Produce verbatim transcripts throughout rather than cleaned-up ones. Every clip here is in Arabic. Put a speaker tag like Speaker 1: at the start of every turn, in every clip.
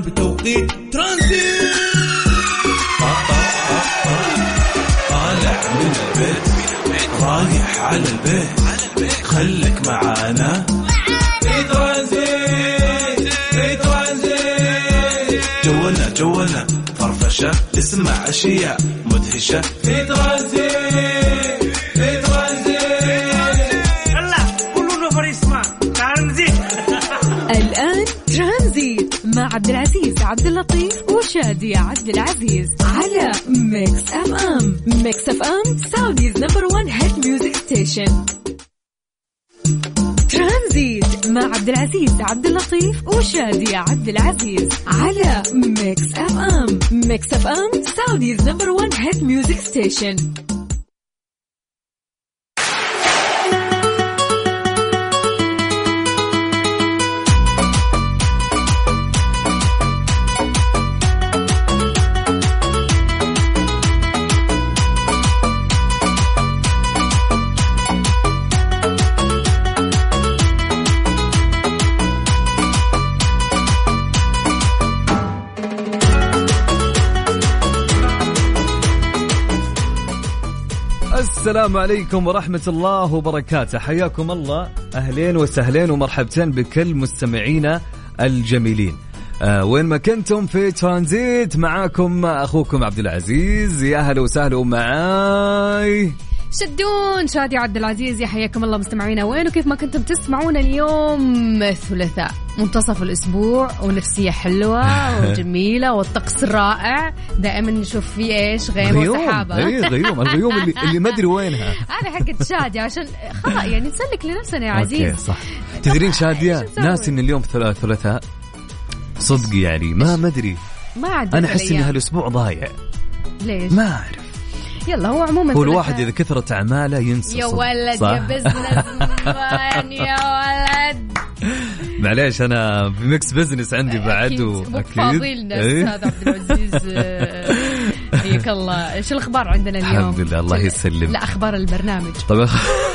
Speaker 1: بتوقيت ترانزيت. طالع من البيت رايح على البيت خليك معانا في ترانزيت في ترانزيت. جولنا جولنا فرفشة اسمع أشياء مدهشة في ترانزيت في ترانزيت.
Speaker 2: هلا كلنا فريسما ترانزيت.
Speaker 3: الآن ترانزيت مع عبد العزيز عبد اللطيف وشادية عبد العزيز على ميكس اف ام. ميكس اف ام سعوديز نمبر وان هيت ميوزك ستيشن. ترانزيت مع عبد العزيز عبد اللطيف وشادية عبد العزيز على ميكس اف ام. ميكس اف ام سعوديز نمبر وان هيت ميوزك ستيشن.
Speaker 4: السلام عليكم ورحمة الله وبركاته. حياكم الله، أهلين وسهلين ومرحبتين بكل مستمعينا الجميلين آه وين ما كنتم في ترانزيت. معاكم أخوكم عبد العزيز، يا أهلا وسهلا معاي
Speaker 3: شدون شادي عبد العزيز. يا حياكم الله مستمعينا وين وكيف ما كنتم تسمعونا. اليوم الثلاثاء منتصف الأسبوع ونفسية حلوة وجميلة والطقس رائع. دائما نشوف فيه إيش غيم وسحابة.
Speaker 4: ايه غيوم الغيوم اللي, اللي ما أدري وينها.
Speaker 3: أنا حقت شادية عشان خلاص يعني نسلك لنفسنا يا عزيز.
Speaker 4: أوكي صح. تدرين شادية ناس إن اليوم ثلاثاء صدق يعني ما مدري
Speaker 3: ما عاد.
Speaker 4: أنا أحس إن هالأسبوع ضايع.
Speaker 3: ليش؟
Speaker 4: ما أعرف.
Speaker 3: يلا هو عموما
Speaker 4: هو الواحد إذا كثرت أعماله ينسى.
Speaker 3: يا ولد يا بزنس مان يا ولد.
Speaker 4: معليش أنا بميكس بزنس عندي بعد
Speaker 3: وأكيد فاضيلنا أستاذ عبد العزيز. حياك الله. إيش الأخبار عندنا اليوم؟
Speaker 4: الحمد لله الله يسلم.
Speaker 3: لا أخبار البرنامج.
Speaker 4: طبعا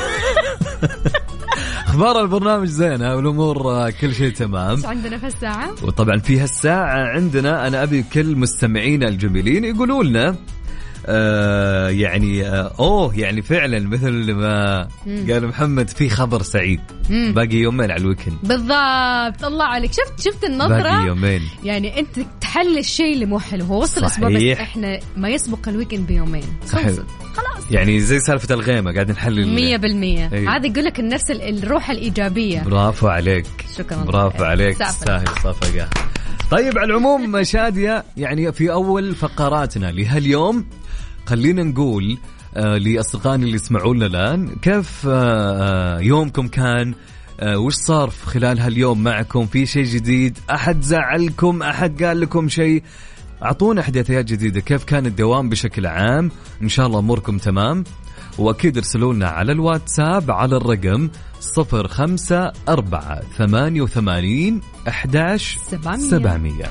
Speaker 4: أخبار البرنامج زينة والأمور كل شيء تمام.
Speaker 3: إيش عندنا في الساعة؟
Speaker 4: وطبعا في هالساعة عندنا أنا أبي كل مستمعين الجميلين يقولوا لنا آه يعني آه أوه يعني فعلا مثل ما مم. قال محمد في خبر سعيد. مم. باقي يومين على الويكند.
Speaker 3: بالضبط الله عليك. شفت شفت النظرة.
Speaker 4: باقي يومين.
Speaker 3: يعني أنت تحل الشيء اللي مو حلو. هو وصل الأسبوع بس إحنا ما يسبق الويكند بيومين.
Speaker 4: صحيح.
Speaker 3: خلاص
Speaker 4: يعني زي سالفة الغيمة قاعد نحلل
Speaker 3: مية بالمية. هذا يقول لك النفس الروح الإيجابية.
Speaker 4: برافو عليك.
Speaker 3: شكرا.
Speaker 4: برافو عليك. تستاهل صفقة. طيب على العموم شادية يعني في أول فقراتنا لهاليوم خلينا نقول آه لأصدقائنا اللي يسمعونا الآن كيف آه يومكم كان. آه وش صار في خلال هاليوم معكم؟ في شيء جديد؟ أحد زعلكم؟ أحد قال لكم شيء؟ أعطونا إحداثيات جديدة. كيف كان الدوام بشكل عام؟ إن شاء الله أموركم تمام. وأكيد ارسلوا لنا على الواتساب على الرقم صفر خمسة أربعة ثمانية وثمانين أحداش سبعمية.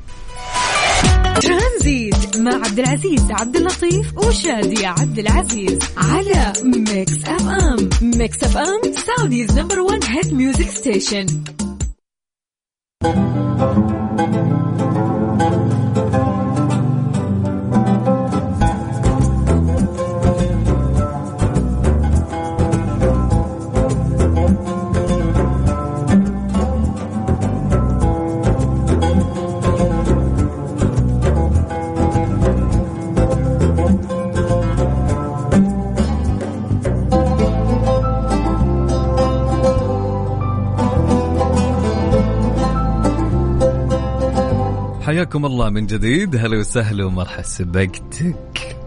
Speaker 3: ترانزيت مع عبد العزيز عبد اللطيف وشادية عبد العزيز على ميكس اف ام. ميكس اف ام سعوديز نمبر وان هيت ميوزك ستيشن.
Speaker 4: حياكم الله من جديد. هلا وسهلا ومرحبا. سبقتك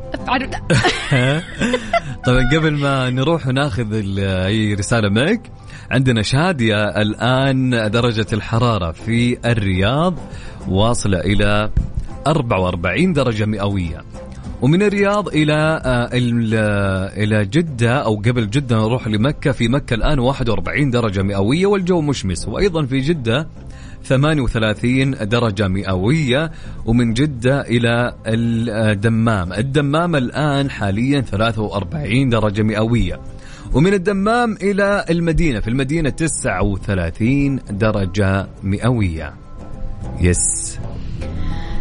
Speaker 4: طبعا قبل ما نروح وناخذ أي رسالة معك عندنا شادية. الآن درجة الحرارة في الرياض واصلة إلى أربعة وأربعين درجة مئوية. ومن الرياض إلى إلى جدة أو قبل جدة نروح لمكة. في مكة الآن واحد وأربعين درجة مئوية والجو مشمس. وأيضا في جدة ثمانية وثلاثين درجة مئوية. ومن جدة إلى الدمام الدمام الآن حاليا ثلاثة وأربعين درجة مئوية. ومن الدمام إلى المدينة في المدينة تسعة وثلاثين درجة مئوية. يس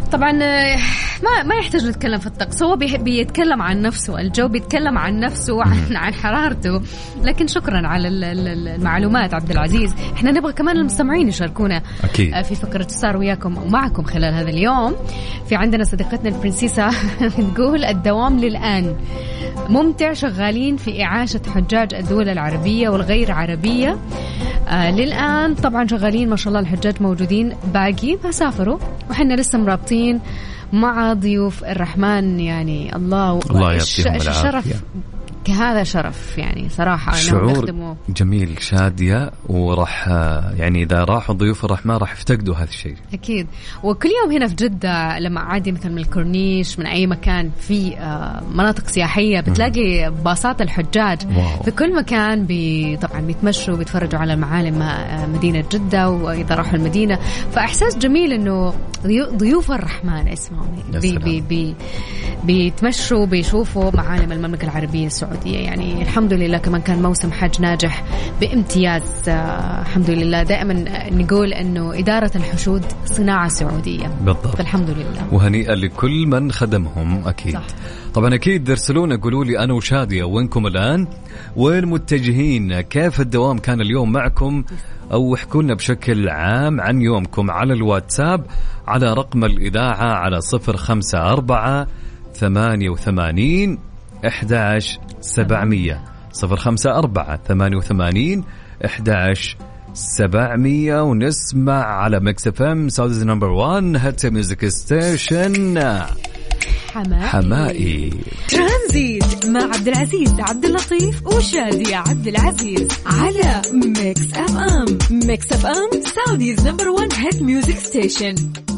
Speaker 3: طبعا ما ما يحتاج نتكلم في الطقس، هو بيتكلم عن نفسه، الجو بيتكلم عن نفسه عن عن حرارته. لكن شكرا على المعلومات عبد العزيز. احنا نبغى كمان المستمعين يشاركونا أكيد في فقرة صار وياكم ومعكم خلال هذا اليوم. في عندنا صديقتنا البرنسيسة تقول الدوام للآن ممتع، شغالين في إعاشة حجاج الدول العربية والغير عربية آه للآن. طبعا شغالين ما شاء الله، الحجاج موجودين باقي ما سافروا، وحنا لسه مرابطين مع ضيوف الرحمن. يعني الله
Speaker 4: الله يعطيهم العافية.
Speaker 3: هذا شرف يعني صراحة.
Speaker 4: شعور جميل شادية، وراح يعني إذا راحوا ضيوف الرحمن راح يفتقدوا هذا الشيء
Speaker 3: أكيد. وكل يوم هنا في جدة لما عادي مثل من الكورنيش من أي مكان في مناطق سياحية بتلاقي باصات الحجاج واو. في كل مكان بي طبعا بيتمشوا بيتفرجوا على المعالم مدينة جدة، وإذا راحوا المدينة فإحساس جميل إنه ضيوف الرحمن اسمهم بي بي بي بيتمشوا بيشوفوا معالم المملكة العربية السعودية. يعني الحمد لله كمان كان موسم حج ناجح بامتياز. آه الحمد لله. دائما نقول أنه إدارة الحشود صناعة سعودية
Speaker 4: بالضبط.
Speaker 3: فالحمد لله
Speaker 4: وهنيئا لكل من خدمهم أكيد صح. طبعا أكيد ارسلونا قولوا لي أنا وشادية وينكم الآن، وين متجهين، كيف الدوام كان اليوم معكم، أو احكوا لنا بشكل عام عن يومكم على الواتساب على رقم الإذاعة على صفر خمسة أربعة ثمانية وثمانين أحد عشر سبعمية صفر خمسة أربعة ثمانية وثمانين أحد عشر سبعمية. ونسمع على ميكس اف ام سعوديز نمبر وان هات ميوزك ستيشن
Speaker 3: حمائي,
Speaker 4: حمائي.
Speaker 5: ترانزيت مع عبد العزيز عبد اللطيف وشادية عبد العزيز على ميكس اف ام. ميكس اف ام سعوديز نمبر وان هات ميوزك ستيشن.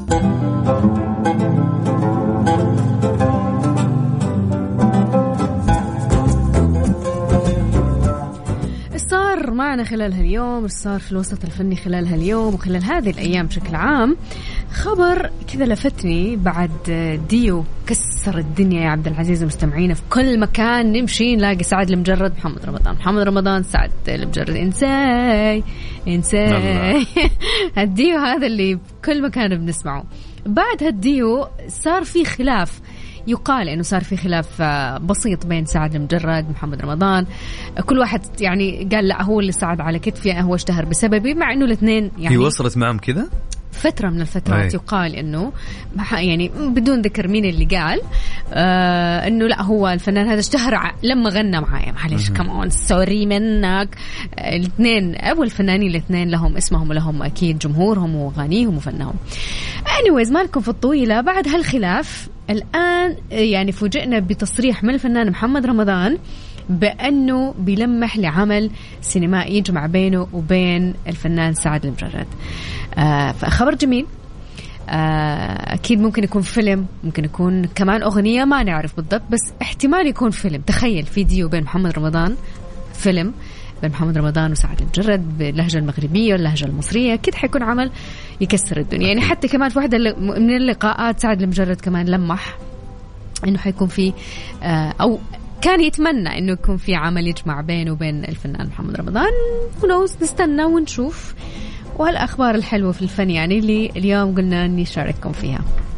Speaker 3: صار معنا خلال هاليوم، صار في الوسط الفني خلال هاليوم وخلال هذه الأيام بشكل عام، خبر كذا لفتني بعد ديو كسر الدنيا يا عبد العزيز ومستمعينا في كل مكان نمشي نلاقي سعد المجرد محمد رمضان محمد رمضان سعد المجرد إنساي إنساي الديو هذا اللي بكل مكان بنسمعه. بعد هالديو صار في خلاف، يقال إنه صار في خلاف بسيط بين سعد المجرد محمد رمضان. كل واحد يعني قال لا هو اللي صعد على كتفي، هو اشتهر بسببي، مع إنه الاثنين يعني
Speaker 4: هي وصلت معهم كذا
Speaker 3: فترة من الفترات. يقال إنه يعني بدون ذكر مين اللي قال آه إنه لا هو الفنان هذا اشتهر لما غنى معايا. معلش كمان سوري منك. الاثنين أول فنانين الاثنين لهم اسمهم ولهم أكيد جمهورهم وغنيهم وفنهم. anyways مالكم في الطويلة. بعد هالخلاف الآن يعني فوجئنا بتصريح من الفنان محمد رمضان بأنه بيلمح لعمل سينمائي يجمع بينه وبين الفنان سعد المجرد. آه فخبر جميل. آه أكيد ممكن يكون فيلم، ممكن يكون كمان أغنية، ما نعرف بالضبط، بس احتمال يكون فيلم. تخيل فيديو بين محمد رمضان، فيلم بين محمد رمضان وسعد المجرد باللهجة المغربية واللهجة المصرية، أكيد حيكون عمل يكسر الدنيا. يعني حتى كمان في واحدة من اللقاءات سعد المجرد كمان لمح إنه حيكون في آه أو كان يتمنى إنه يكون في عمل يجمع بينه وبين الفنان محمد رمضان. ونوز نستنى ونشوف. وهالأخبار الحلوة في الفن يعني اللي اليوم قلنا نشارككم فيها.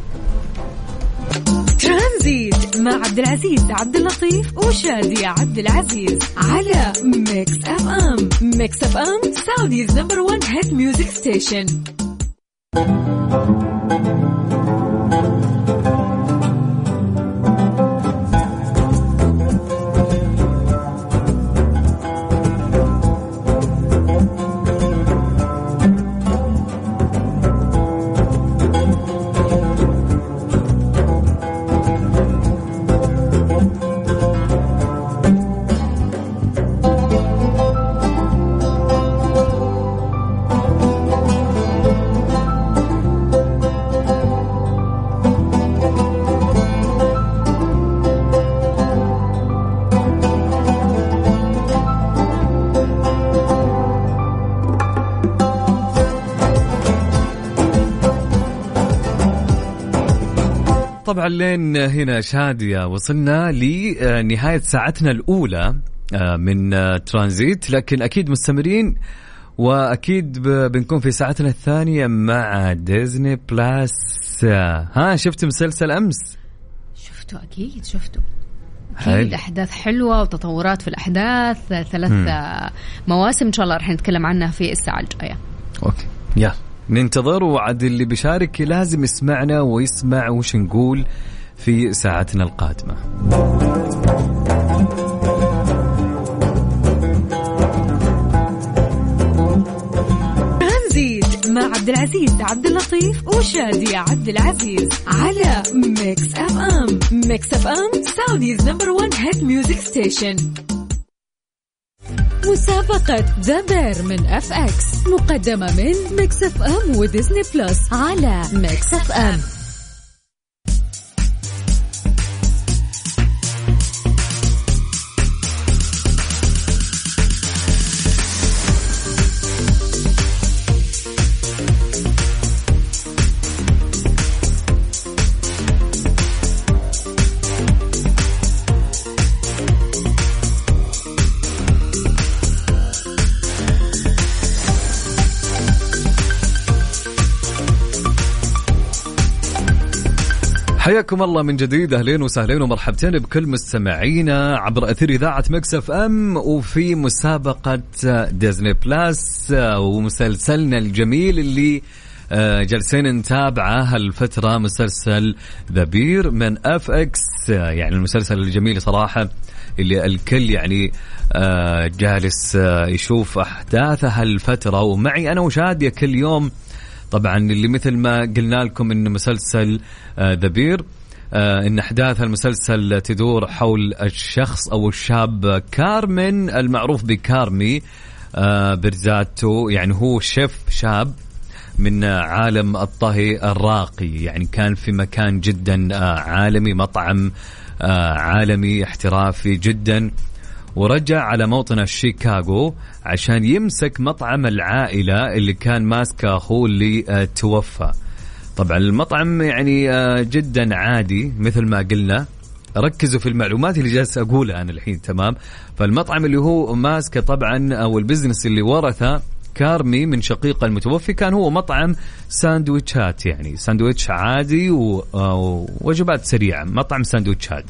Speaker 5: ترانزيت مع عبد العزيز عبد اللطيف وشادية عبد العزيز على ميكس اف ام. ميكس اف ام سعوديز نمبر وان هيت ميوزك ستيشن.
Speaker 4: طبعا لين هنا شادية وصلنا لنهاية ساعتنا الأولى من ترانزيت، لكن أكيد مستمرين وأكيد بنكون في ساعتنا الثانية مع ديزني بلاس. ها شفت مسلسل أمس؟
Speaker 3: شفته أكيد شفته أكيد. أحداث حلوة وتطورات في الأحداث. ثلاث مم. مواسم إن شاء الله رح نتكلم عنها في الساعة الجاية.
Speaker 4: أوكي يلا ننتظر، وعد اللي بيشارك لازم يسمعنا ويسمع وش نقول في ساعتنا القادمة.
Speaker 5: ترانزيت مع عبد العزيز عبد اللطيف وشادي عبد العزيز على ميكس اف ام. ميكس اف ام سعوديز نمبر وان هيت ميوزك ستيشن. مسابقة ذا بير من اف اكس مقدمة من ميكس اف ام وديزني بلس على ميكس اف ام.
Speaker 4: حياكم الله من جديد، أهلين وسهلين ومرحبتين بكل مستمعينا عبر أثير إذاعة ميكس اف ام وفي مسابقة ديزني بلاس ومسلسلنا الجميل اللي جالسين نتابعه هالفترة، مسلسل ذا بير من اف اكس. يعني المسلسل الجميل صراحة اللي الكل يعني جالس يشوف أحداثه هالفترة، ومعي أنا وشادية كل يوم. طبعا اللي مثل ما قلنا لكم إن مسلسل ذا بير إن أحداث المسلسل تدور حول الشخص أو الشاب كارمن المعروف بكارمي برزاتو. يعني هو شيف شاب من عالم الطهي الراقي، يعني كان في مكان جدا عالمي، مطعم عالمي احترافي جدا، ورجع على موطن شيكاغو عشان يمسك مطعم العائلة اللي كان ماسكه أخوه اللي توفى. طبعا المطعم يعني جدا عادي مثل ما قلنا، ركزوا في المعلومات اللي جالس أقولها أنا الحين تمام. فالمطعم اللي هو ماسكه طبعا أو البزنس اللي ورثه كارمي من شقيقه المتوفي كان هو مطعم ساندويتشات، يعني ساندويتش عادي ووجبات سريعة، مطعم ساندويتشات.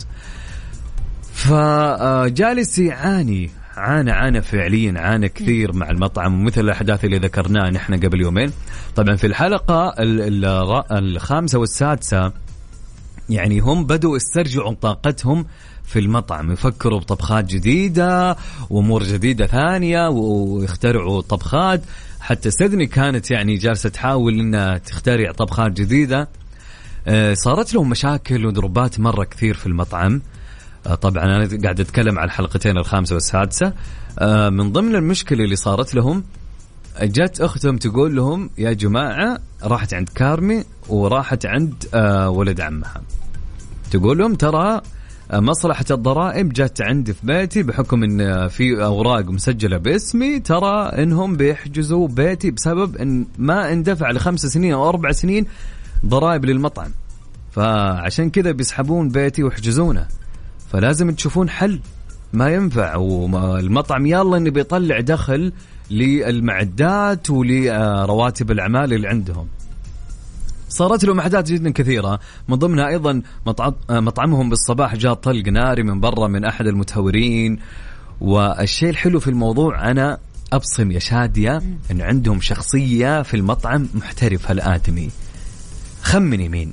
Speaker 4: فجالس يعاني عانى عانى فعليا عانى كثير مع المطعم، ومثل الأحداث اللي ذكرناها نحن قبل يومين. طبعا في الحلقة الخامسة والسادسة يعني هم بدوا يسترجعوا طاقتهم في المطعم، يفكروا بطبخات جديدة وأمور جديدة ثانية ويخترعوا طبخات. حتى سيدني كانت يعني جالسة تحاول إنها تخترع طبخات جديدة. صارت لهم مشاكل ودروبات مرة كثير في المطعم. طبعا أنا قاعد أتكلم عن الحلقتين الخامسة والسادسة. من ضمن المشكلة اللي صارت لهم جت أختهم تقول لهم يا جماعة، راحت عند كارمي وراحت عند ولد عمها تقول لهم ترى مصلحة الضرائب جت عندي في بيتي بحكم إن في أوراق مسجلة باسمي، ترى إنهم بيحجزوا بيتي بسبب إن ما اندفع لخمس سنين أو أربع سنين ضرائب للمطعم، فعشان كذا بيسحبون بيتي ويحجزونه. فلازم تشوفون حل، ما ينفع والمطعم يلا إنه بيطلع دخل للمعدات ولرواتب الأعمال اللي عندهم. صارت لهم أحداث جدا كثيرة، من ضمنها أيضا مطعمهم بالصباح جاء طلق ناري من برا من أحد المتهورين. والشيء الحلو في الموضوع أنا أبصم يا شادية أن عندهم شخصية في المطعم محترف هالآدمي. خمني مين؟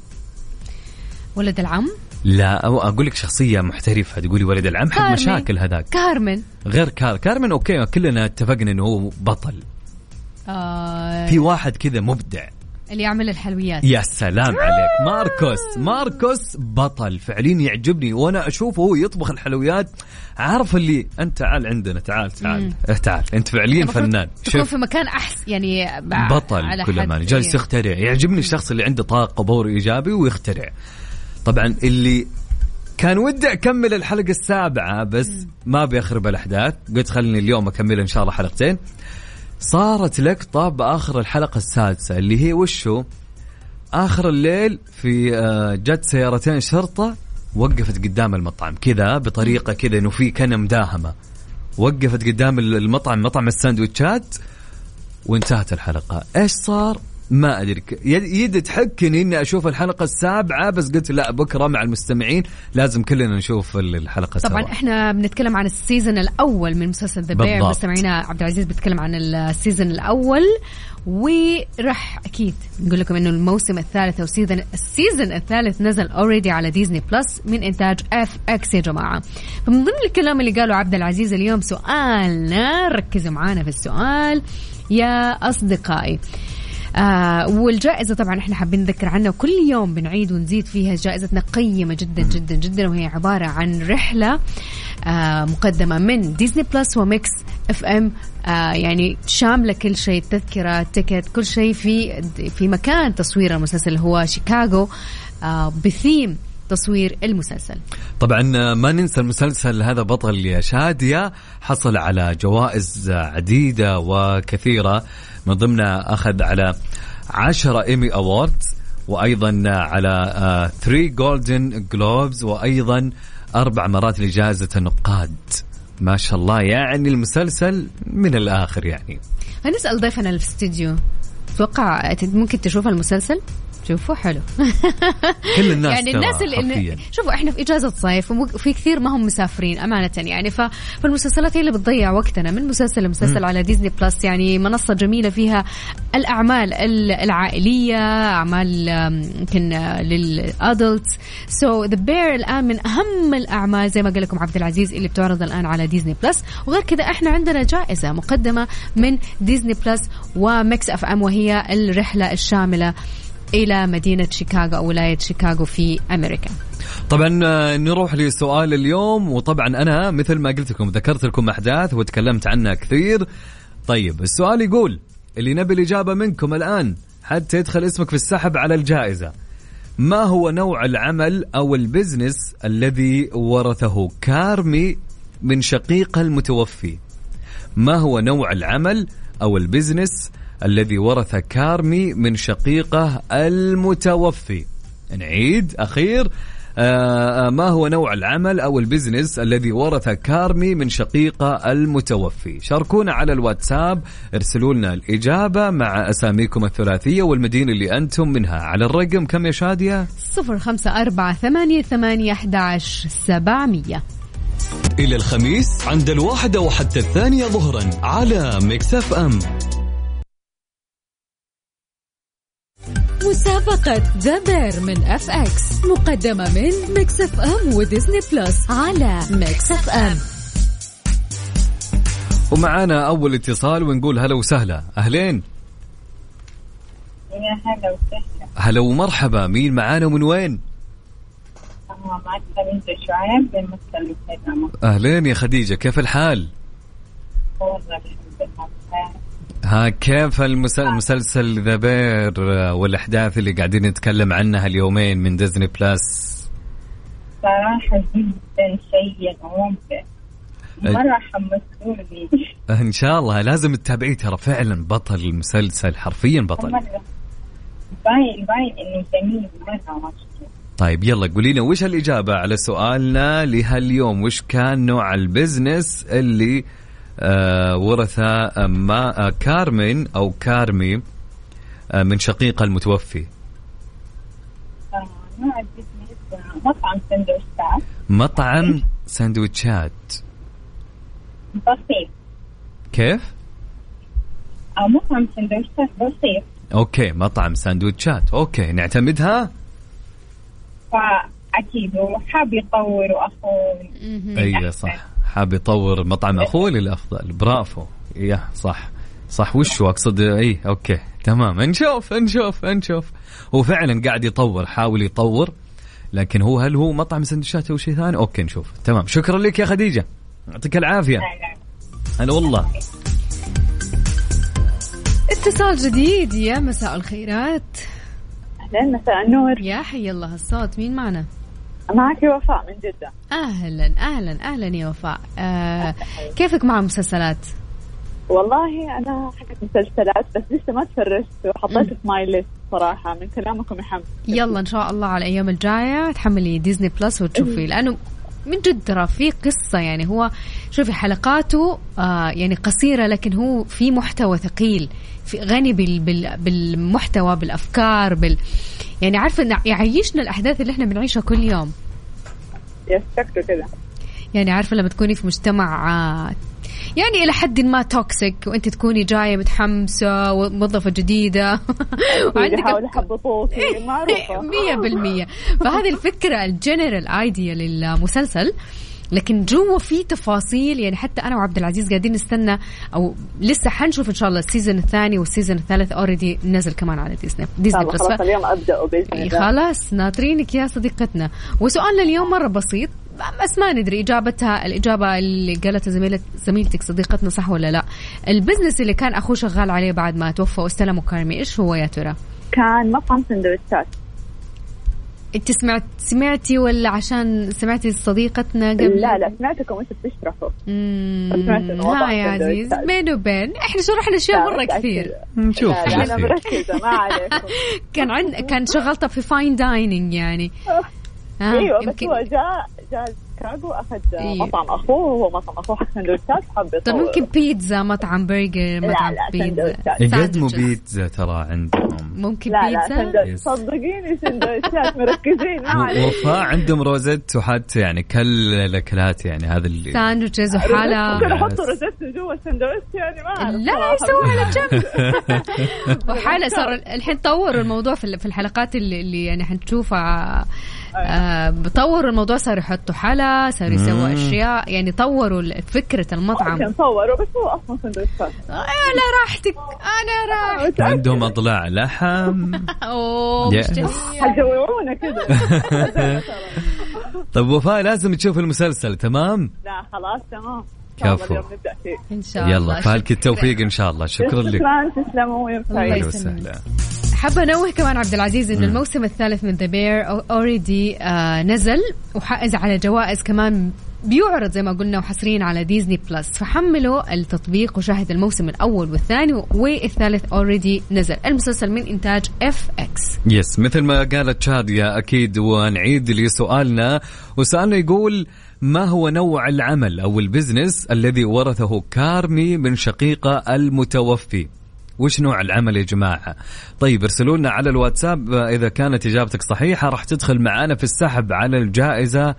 Speaker 3: ولد العم؟
Speaker 4: لا أقول لك شخصية محترفة تقولي ولد العم حق مشاكل. هذاك كارمن غير كار كارمن أوكي كلنا اتفقنا إنه هو بطل. آه في واحد كذا مبدع
Speaker 3: اللي يعمل الحلويات.
Speaker 4: يا سلام عليك ماركوس. ماركوس بطل فعليا يعجبني وانا اشوفه هو يطبخ الحلويات. عارف اللي انت تعال عندنا تعال تعال اه تعال انت فعليا فنان
Speaker 3: تكون في مكان احسن يعني
Speaker 4: بطل كل ما جالس يخترع. يعجبني الشخص اللي عنده طاقة وبور ايجابي ويخترع. طبعا اللي كان ودي اكمل الحلقة السابعة بس م. ما بيخرب الاحداث، قلت خليني اليوم اكمل ان شاء الله حلقتين. صارت لقطة بآخر الحلقة السادسة اللي هي وشو آخر الليل في جت سيارتين شرطة وقفت قدام المطعم كذا بطريقة كذا إنه في كان مداهمة. وقفت قدام المطعم مطعم الساندويتشات وانتهت الحلقة. إيش صار؟ ما أدري. يدي تحكني إني أشوف الحلقة السابعة، بس قلت لا، بكرة مع المستمعين لازم كلنا نشوف الحلقة السابعة.
Speaker 3: طبعا إحنا بنتكلم عن السيزن الأول من مسلسل ذا بير. مستمعينا عبد العزيز بيتكلم عن السيزن الأول، ورح أكيد نقول لكم إنه الموسم الثالث أو السيزن السيزن الثالث نزل أوريدي على ديزني بلس من إنتاج إف إكس يا جماعة. فمن ضمن الكلام اللي قاله عبد العزيز اليوم سؤالنا، ركزوا معانا في السؤال يا أصدقائي. آه والجائزة طبعا احنا حابين نذكر عنها، وكل يوم بنعيد ونزيد فيها. جائزتنا قيمة جدا جدا جدا، وهي عبارة عن رحلة آه مقدمة من ديزني بلس وميكس اف ام، آه يعني شاملة كل شيء، تذكرة، تيكت، كل شيء في في مكان تصوير المسلسل هو شيكاغو، آه بثيم تصوير المسلسل.
Speaker 4: طبعا ما ننسى المسلسل هذا بطل يا شادية حصل على جوائز عديدة وكثيرة، من ضمنها أخذ على عشرة إيمي أواردز، وأيضا على ثري جولدن جلوبز، وأيضا أربع مرات لجائزة النقاد. ما شاء الله، يعني المسلسل من الآخر. يعني
Speaker 3: هنسأل ضيفنا اللي في الاستديو، توقع ممكن تشوف المسلسل؟ شوفوا حلو.
Speaker 4: كل الناس
Speaker 3: يعني الناس اللي شوفوا احنا في اجازه صيف وفي كثير ما هم مسافرين امانه، يعني فالمسلسلات هي اللي بتضيع وقتنا من مسلسل لمسلسل م. على ديزني بلس. يعني منصه جميله فيها الاعمال العائليه، اعمال يمكن للادلتس. سو ذا بير الان من اهم الاعمال زي ما قال لكم عبد العزيز اللي بتعرض الان على ديزني بلس. وغير كذا احنا عندنا جائزه مقدمه من ديزني بلس وميكس اف ام، وهي الرحله الشامله إلى مدينة شيكاغو أو ولاية شيكاغو في أمريكا.
Speaker 4: طبعا نروح لسؤال اليوم، وطبعا أنا مثل ما قلت لكم ذكرت لكم أحداث وتكلمت عنها كثير. طيب السؤال يقول، اللي نبي الإجابة منكم الآن حتى يدخل اسمك في السحب على الجائزة، ما هو نوع العمل أو البزنس الذي ورثه كارمي من شقيقه المتوفي؟ ما هو نوع العمل أو البزنس الذي ورث كارمي من شقيقه المتوفي؟ نعيد أخير، آه ما هو نوع العمل أو البزنس الذي ورث كارمي من شقيقه المتوفي؟ شاركونا على الواتساب، ارسلوا لنا الإجابة مع أساميكم الثلاثية والمدينة اللي أنتم منها على الرقم كم يا شادية؟
Speaker 3: صفر خمسة أربعة ثمانية ثمانية أحداش سبعمية.
Speaker 6: إلى الخميس عند الواحدة وحتى الثانية ظهرا على ميكس اف ام.
Speaker 5: مسابقة دبر من اف اكس مقدمة من ميكس اف ام وديزني بلس على ميكس اف ام.
Speaker 4: ومعانا أول اتصال ونقول هلا وسهلا. أهلين.
Speaker 7: يا هلا وسهلا.
Speaker 4: هلا ومرحبا. مين معانا ومن وين؟
Speaker 7: معك خديجة شعيب من مسكن الخدمة.
Speaker 4: أهلين يا خديجة، كيف الحال؟
Speaker 7: والله الحمد لله.
Speaker 4: ها كيف المسلسل ذا بير والأحداث اللي قاعدين نتكلم عنها اليومين من ديزني بلس؟
Speaker 7: صراحة جدا شيء ممتع، مرة حمستوني.
Speaker 4: إن شاء الله لازم تتابعيه، ترى فعلا بطل المسلسل، حرفيا بطل.
Speaker 7: باين باين إنه جميل مرة ما شاء.
Speaker 4: طيب يلا قولي لنا وش الإجابة على سؤالنا لهاليوم، وش كان نوع البزنس اللي آه ورث ما آه كارمين أو كارمي آه من شقيقة المتوفي؟
Speaker 7: آه نوع البزنس مطعم سندوتشات.
Speaker 4: مطعم سندوتشات
Speaker 7: بسيط.
Speaker 4: كيف؟
Speaker 7: أو مطعم سندوتشات بسيط.
Speaker 4: أوكي مطعم سندوتشات، أوكي نعتمدها.
Speaker 7: فأكيد وحاب يطور أخوه.
Speaker 4: أيه صح، حاب يطور مطعم أخوه للأفضل. برافو. إيه صح صح. وشو أقصد؟ إيه أوكي تمام. نشوف نشوف نشوف هو فعلا قاعد يطور، حاول يطور، لكن هو هل هو مطعم سندوتشات أو شيء ثاني؟ أوكي نشوف. تمام. شكرا لك يا خديجة، يعطيك العافية. هلا والله.
Speaker 3: اتصال جديد، يا مساء الخيرات.
Speaker 7: أهلا مساء النور.
Speaker 3: يا حي الله الصوت. مين معنا؟
Speaker 7: معك وفاء من جدة.
Speaker 3: أهلا أهلا أهلا يا وفاء. آه كيفك مع المسلسلات؟
Speaker 7: والله أنا حقت مسلسلات بس لسه ما تفرجت وحطيت في ماي ليست صراحة. من كلامكم يحمس.
Speaker 3: يلا إن شاء الله على الأيام الجاية تحملي ديزني بلس وتشوفي، لأنه من جد ترى في قصة يعني. هو شوفي حلقاته آه يعني قصيرة لكن هو في محتوى ثقيل، في غني بال بال بالمحتوى بالأفكار بال يعني عارفة إنه يعيشنا الأحداث اللي إحنا بنعيشها كل يوم.
Speaker 7: يستكتر كده
Speaker 3: يعني عارفة لما تكوني في مجتمع آه يعني إلى حد ما توكسيك وأنت تكوني جاية متحمسة وموظفة جديدة
Speaker 7: وعندك يحاول يحبطوكي معروفة
Speaker 3: مية بالمية. فهذه الفكرة الجنرال ايديا للمسلسل، لكن جوا في تفاصيل يعني. حتى أنا وعبد العزيز قاعدين نستنى أو لسه حنشوف إن شاء الله السيزون الثاني والسيزون الثالث أوريدي نزل كمان على ديزني ديزني بلس.
Speaker 7: خلاص اليوم أبدأ بإذن الله.
Speaker 3: خلاص ناطرينك يا صديقتنا. وسؤالنا اليوم مرة بسيط بس ما ندري إجابتها، الإجابة اللي قالتها زميلة زميلتك صديقتنا صح ولا لا. البزنس اللي كان أخوه شغال عليه بعد ما توفى واستلمه كارمي إيش هو يا ترى؟
Speaker 7: كان مطعم سندوتشات.
Speaker 3: انت سمعت سمعتي ولا عشان سمعتي صديقتنا قبل؟
Speaker 7: لا لا سمعتكم وانت بتشرحوا.
Speaker 3: امم ها يا عزيز بيني وبين احنا شرحنا اشياء مره كثير.
Speaker 4: نشوف
Speaker 7: انا مركزه ما عليكم.
Speaker 3: كان عند كان شغلته في فاين دايننج يعني.
Speaker 7: آه ايوه بس هو جاء جاء شيكاغو اخذ إيه؟ مطعم اخوه، وهو مطعم اخوه حق سندوتشات حب يطور.
Speaker 3: طب ممكن بيتزا، مطعم برجر، مطعم بيتزا.
Speaker 4: يقدموا بيتزا ترى عندهم.
Speaker 3: ممكن
Speaker 7: لا
Speaker 3: بيتزا.
Speaker 7: لا صدقيني سندوتشات مركزين ما عليك.
Speaker 4: وفاء عندهم روزيت وحتى يعني كل الاكلات يعني هذا اللي
Speaker 3: ساندويتشز وحلا.
Speaker 7: ممكن احطوا روزيت جوا السندوتش يعني ما اعرف.
Speaker 3: لا لا يسووا على جنب. وحلا صار الحين طوروا الموضوع في في الحلقات اللي اللي يعني حنشوفها. آه بطوروا الموضوع، صار يحطوا حلا، صار يسووا أشياء يعني طوروا فكرة المطعم.
Speaker 7: كان طوروا بس هو أصلا سندوتشات.
Speaker 3: أنا راحتك أنا راحت.
Speaker 4: عندهم أضلاع لحم.
Speaker 3: أوه
Speaker 7: حجوعونا كده.
Speaker 4: طب وفاء لازم تشوف المسلسل تمام؟
Speaker 7: لا خلاص تمام.
Speaker 4: كفو
Speaker 3: إن شاء الله.
Speaker 4: يلا فالك التوفيق إن شاء الله. شكرا لك.
Speaker 7: شكرا تسلموا
Speaker 3: الله يسلمك. حابة أنوه كمان عبد العزيز إنه الموسم الثالث من The Bear أوريدي آه نزل وحائز على جوائز كمان، بيعرض زي ما قلنا وحصريا على ديزني بلس. فحملوا التطبيق وشاهد الموسم الأول والثاني والثالث أوريدي نزل. المسلسل من إنتاج إف إكس.
Speaker 4: يس مثل ما قالت شادية أكيد. ونعيد لسؤالنا، وسألنا يقول ما هو نوع العمل أو البزنس الذي ورثه كارمي من شقيقة المتوفي؟ وش نوع العمل يا جماعة؟ طيب ارسلوا لنا على الواتساب إذا كانت إجابتك صحيحة راح تدخل معنا في السحب على الجائزة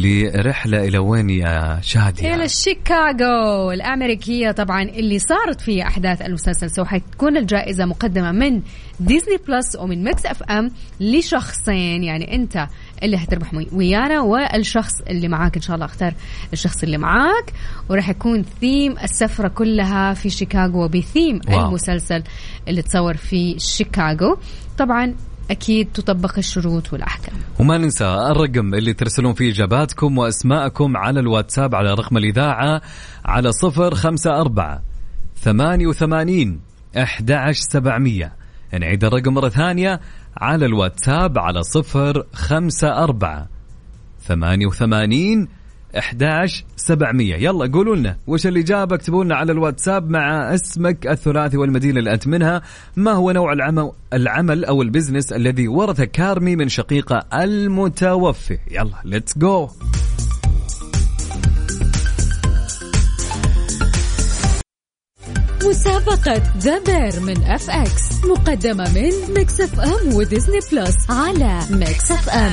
Speaker 4: لرحلة إلى وين يا شادية؟
Speaker 3: إلى شيكاغو الأمريكية طبعا اللي صارت فيها أحداث المسلسل. سو حتكون الجائزة مقدمة من ديزني بلس ومن ميكس اف ام لشخصين، يعني أنت اللي هتربح ويانا والشخص اللي معاك. إن شاء الله اختار الشخص اللي معاك، وراح يكون ثيم السفرة كلها في شيكاغو بثيم واو. المسلسل اللي تصور في شيكاغو طبعا أكيد تطبق الشروط والأحكام.
Speaker 4: وما ننسى الرقم اللي ترسلون فيه إجاباتكم وأسماءكم على الواتساب على رقم الإذاعة على صفر خمسة أربعة ثمانية وثمانين أحد عشر سبعمية. نعيد الرقم مرة ثانية على الواتساب على صفر خمسة أربعة ثمانية وثمانين أحد عشر سبعمية. يلا قولوا لنا وش اللي جابك، اكتبوا لنا على الواتساب مع اسمك الثلاثي والمدينة اللي أنت منها. ما هو نوع العمل, العمل أو البزنس الذي ورث كارمي من شقيقة المتوفي؟ يلا ليتس جو.
Speaker 5: مسابقة ذا بير من اف اكس مقدمة من ميكس اف ام وديزني بلس على ميكس اف ام.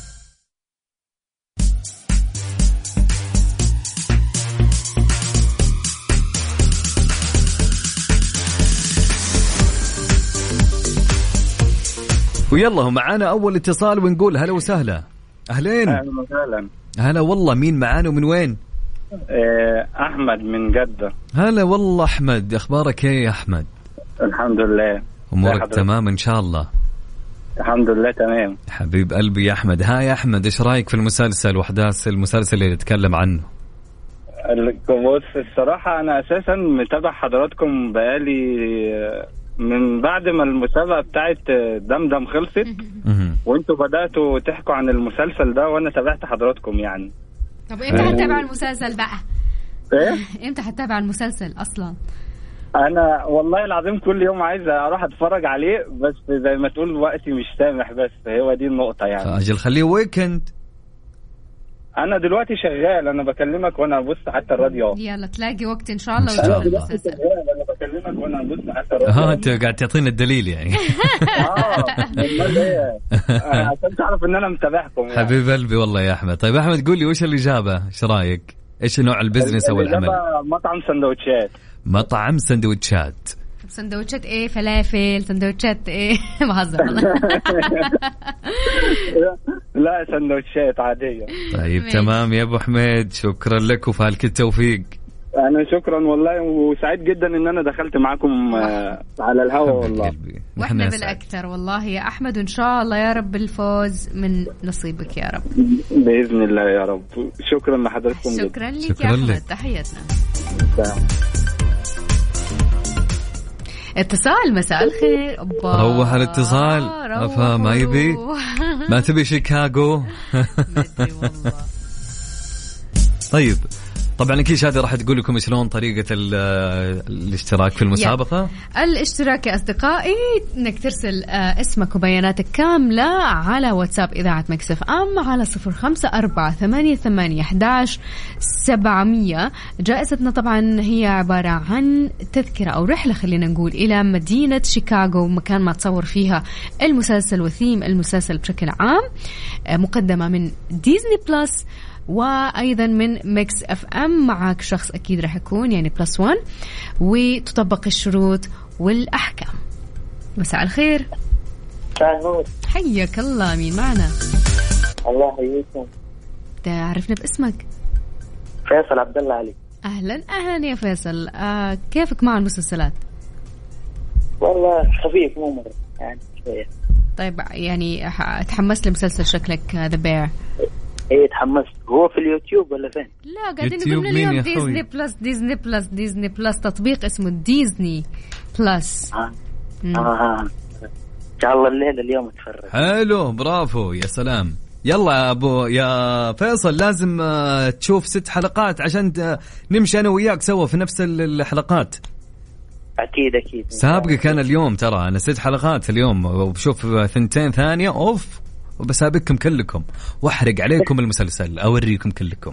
Speaker 4: ويلا معانا أول اتصال ونقول هلا وسهلا. أهلين.
Speaker 8: أهلا وسهلا.
Speaker 4: هلا والله، مين معانا ومن وين؟
Speaker 8: أحمد من جدة.
Speaker 4: هلا والله أحمد، أخبارك إيه يا أحمد؟
Speaker 8: الحمد لله.
Speaker 4: أمورك تمام إن شاء الله؟
Speaker 8: الحمد لله تمام.
Speaker 4: حبيب قلبي يا أحمد. ها يا أحمد إيش رأيك في المسلسل وأحداث المسلسل اللي نتكلم عنه؟
Speaker 8: بص الصراحة أنا أساسا متابع حضراتكم بقالي من بعد ما المسابقة بتاعت دمدم خلصت وانتوا بدأتوا تحكوا عن المسلسل ده وانا تابعت حضراتكم يعني.
Speaker 3: طب امتى هتتابع المسلسل بقى؟
Speaker 8: ايه؟
Speaker 3: امتى هتتابع المسلسل اصلا؟
Speaker 8: انا والله العظيم كل يوم عايز اروح اتفرج عليه بس زي ما تقول وقتي مش سامح، بس هو دي النقطة يعني.
Speaker 4: فاجل خليه ويكند.
Speaker 8: انا دلوقتي شغال، انا بكلمك وانا ببص حتى الراديو.
Speaker 3: يلا تلاقي وقت ان شاء الله
Speaker 4: وتشوف
Speaker 3: المسلسل.
Speaker 8: انا بكلمك وانا ببص حتى الراديو.
Speaker 4: ها انت قاعد تعطينا الدليل يعني.
Speaker 8: اه امال ايه، عشان تعرف ان انا متابعكم يعني.
Speaker 4: حبيب قلبي والله يا احمد. طيب احمد قول لي وش الاجابه، ايش رايك، ايش نوع البزنس او العمل؟
Speaker 8: مطعم سندوتشات.
Speaker 4: مطعم سندوتشات.
Speaker 3: سندوتشات ايه؟ فلافل؟ سندوتشات ايه؟ بهزر والله.
Speaker 8: لا سندوتشات عادية.
Speaker 4: طيب تمام يا ابو حميد، شكرا لك وفالك التوفيق.
Speaker 8: انا شكرا والله، وسعيد جدا ان انا دخلت معكم على الهواء والله.
Speaker 3: واحنا بالاكثر والله يا احمد، وان شاء الله يا رب الفوز من نصيبك يا رب
Speaker 8: باذن الله يا رب. شكرا لحضرتكم.
Speaker 3: شكرا لك يا احمد، تحياتنا. اتصال، مساء الخير.
Speaker 4: روح على الاتصال. افهم ما يبي، ما تبي شيكاغو. طيب طبعا اكيد شادي راح تقول لكم شلون طريقه الاشتراك في المسابقه.
Speaker 3: الاشتراك يا اصدقائي انك ترسل اسمك وبياناتك كامله على واتساب اذاعه مكس اف ام على صفر خمسة أربعة ثمانية ثمانية أحد عشر سبعمية. جائزتنا طبعا هي عباره عن تذكره او رحله خلينا نقول الى مدينه شيكاغو، مكان ما تصور فيها المسلسل وثيم المسلسل بشكل عام، مقدمه من ديزني بلس وأيضا من ميكس اف ام. معك شخص أكيد رح يكون يعني بلس وان، وتطبق الشروط والأحكام. مساء الخير. حياك الله، مين معنا؟
Speaker 9: الله يحييكم.
Speaker 3: تعرفنا باسمك؟
Speaker 9: فيصل عبد الله علي.
Speaker 3: أهلا أهلا يا فيصل. آه كيفك مع المسلسلات؟
Speaker 9: والله خفيف مو مرة يعني شوية.
Speaker 3: طيب يعني تحمس لمسلسل شكلك ذا بير؟
Speaker 9: ايه تحمست. هو في اليوتيوب ولا فين؟
Speaker 3: لا قاعدين نقول اليوم ديزني بلس ديزني بلس ديزني بلس تطبيق اسمه ديزني بلس.
Speaker 9: اه اه ان شاء الله الليله اليوم اتفرج.
Speaker 4: حلو برافو يا سلام. يلا يا ابو يا فيصل لازم تشوف ست حلقات عشان نمشي انا وياك سوا في نفس الحلقات.
Speaker 9: اكيد اكيد.
Speaker 4: سابقك انا اليوم ترى، انا ست حلقات اليوم وبشوف ثنتين ثانيه اوف، وبسابقكم كلكم واحرق عليكم المسلسل اوريكم كلكم.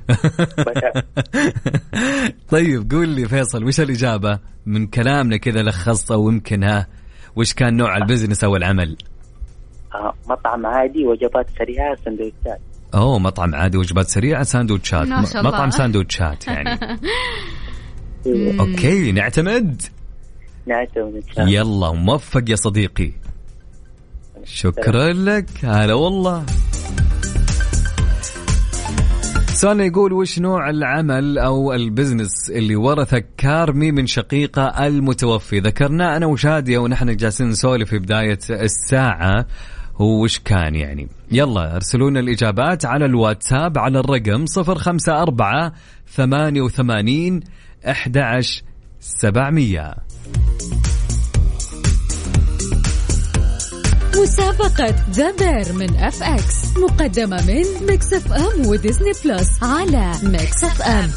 Speaker 4: طيب قول لي فيصل وش الإجابة من كلامنا كذا لخصه، ويمكن ها وش كان نوع البزنس او العمل؟
Speaker 9: آه مطعم عادي وجبات سريعة سندوتشات.
Speaker 4: اوه مطعم عادي وجبات سريعة ساندوتشات، مطعم ساندوتشات يعني. اوكي نعتمد
Speaker 9: نعتمد.
Speaker 4: يلا موفق يا صديقي. شكرا لك. هلا والله. سؤالنا يقول وش نوع العمل أو البزنس اللي ورثك كارمي من شقيقة المتوفي؟ ذكرنا أنا وشادية ونحن جالسين نسولف في بداية الساعة هو وش كان يعني. يلا ارسلونا الإجابات على الواتساب على الرقم صفر خمسة أربعة ثمانية وثمانين أحد عشر سبعمية.
Speaker 5: مسابقة ذا بير من اف اكس مقدمة من ميكس اف ام وديزني بلس على ميكس اف ام.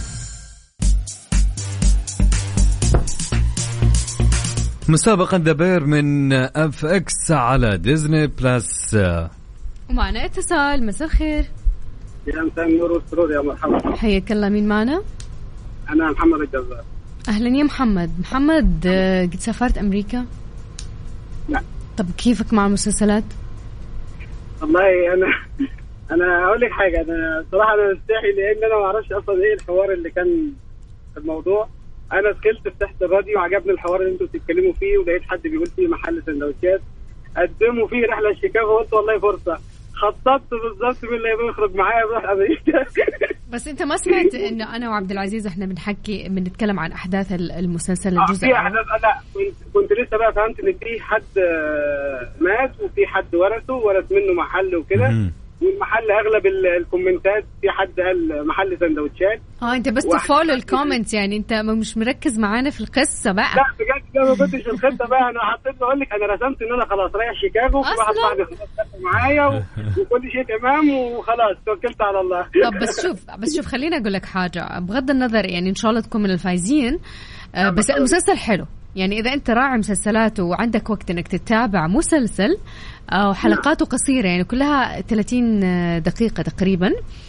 Speaker 4: مسابقة ذا بير من اف اكس على ديزني بلس.
Speaker 3: ومعنا اتصال. مساء الخير.
Speaker 10: يا مساء النور والسرور، يا مرحبا.
Speaker 3: حياك الله، مين معنا؟
Speaker 10: انا محمد الجزار.
Speaker 3: اهلا يا محمد. محمد قد سافرت امريكا؟
Speaker 10: لا.
Speaker 3: طب كيفك مع المسلسلات؟
Speaker 10: والله انا انا اقول لك حاجه، انا صراحه انا مستحي لان انا ما اعرفش اصلا ايه الحوار اللي كان في الموضوع. انا سكلت فتحت الراديو وعجبني الحوار اللي انتوا بتتكلموا فيه، ولقيت حد بيقول فيه محل سندوتشات قدموا فيه رحله شيكاغو، قلت والله فرصه. خططت بالظبط مين اللي يخرج معايا نروح امريكا.
Speaker 3: بس انت ما سمعت انه انا وعبد العزيز احنا بنحكي بنتكلم عن احداث المسلسل الجزء
Speaker 10: في احداث؟ لا كنت كنت لسه بقى فهمت ان في حد مات وفي حد ورثه ورث منه محل وكده، والمحل اغلب الكومنتات في حد قال محل سندوتشات.
Speaker 3: اه انت بس تفولو الكومنتس يعني، انت مش مركز معانا في القصه بقى.
Speaker 10: لا بجد ما كنتش في الخطه بقى، انا حطيت اقول لك انا رسمت ان انا خلاص رايح شيكاغو، واحد صاحبي خلاص معايا وكل شيء تمام وخلاص توكلت على الله.
Speaker 3: طب بس شوف بس شوف خلينا اقول لك حاجه بغض النظر يعني ان شاء الله تكون من الفايزين، آه بس المسلسل حلو يعني. إذا أنت راعي مسلسلات وعندك وقت إنك تتابع مسلسل أو حلقاته قصيرة يعني كلها ثلاثين دقيقة تقريبا،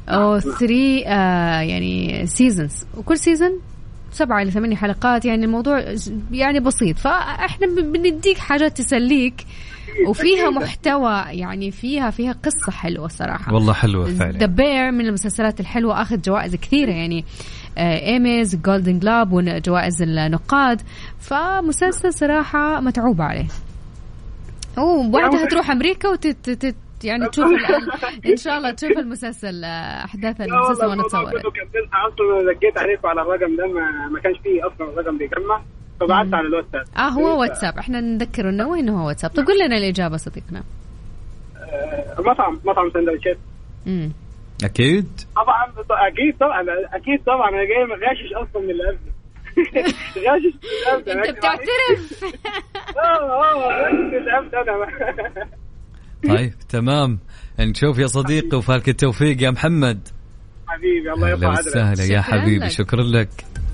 Speaker 3: أو ثري آه يعني سيزونز، وكل سيزون سبعة إلى ثمانية حلقات. يعني الموضوع يعني بسيط، فإحنا بنديك حاجات تسليك وفيها محتوى، يعني فيها فيها قصة حلوة صراحة.
Speaker 4: والله حلوة فعلا.
Speaker 3: The Bear من المسلسلات الحلوة، أخذ جوائز كثيرة يعني إيميز، جولدن جلوب، وجوائز النقاد. فمسلسل صراحة متعوب عليه. وبعدها تروح أمريكا وتت يعني تشوف إن شاء الله تشوف المسلسل، أحداث المسلسل وأنا تصور.
Speaker 10: أصلا لقيت عليكم على الرقم ده، ما, ما كانش فيه أصلا الرقم بيجمع، فبعثت على الواتساب.
Speaker 3: آه هو واتساب، إحنا نذكر إنه إنه هو واتساب. تقول لنا الإجابة صديقنا.
Speaker 10: آه مطعم مطعم سندوتشات.
Speaker 3: امم
Speaker 4: أكيد.
Speaker 10: طبعا أكيد طبعا أكيد طبعا أنا جاي مغاشش أصلا من الأرض. غاشش من الأرض.
Speaker 3: أنت بتعترف؟
Speaker 10: آه آه غاشش من الأرض أنا.
Speaker 4: طيب تمام، نشوف يا صديقي وفالك التوفيق يا محمد.
Speaker 10: حبيبي الله يرفع قدرك.
Speaker 4: سهلا يا حبيبي لك. شكرا لك.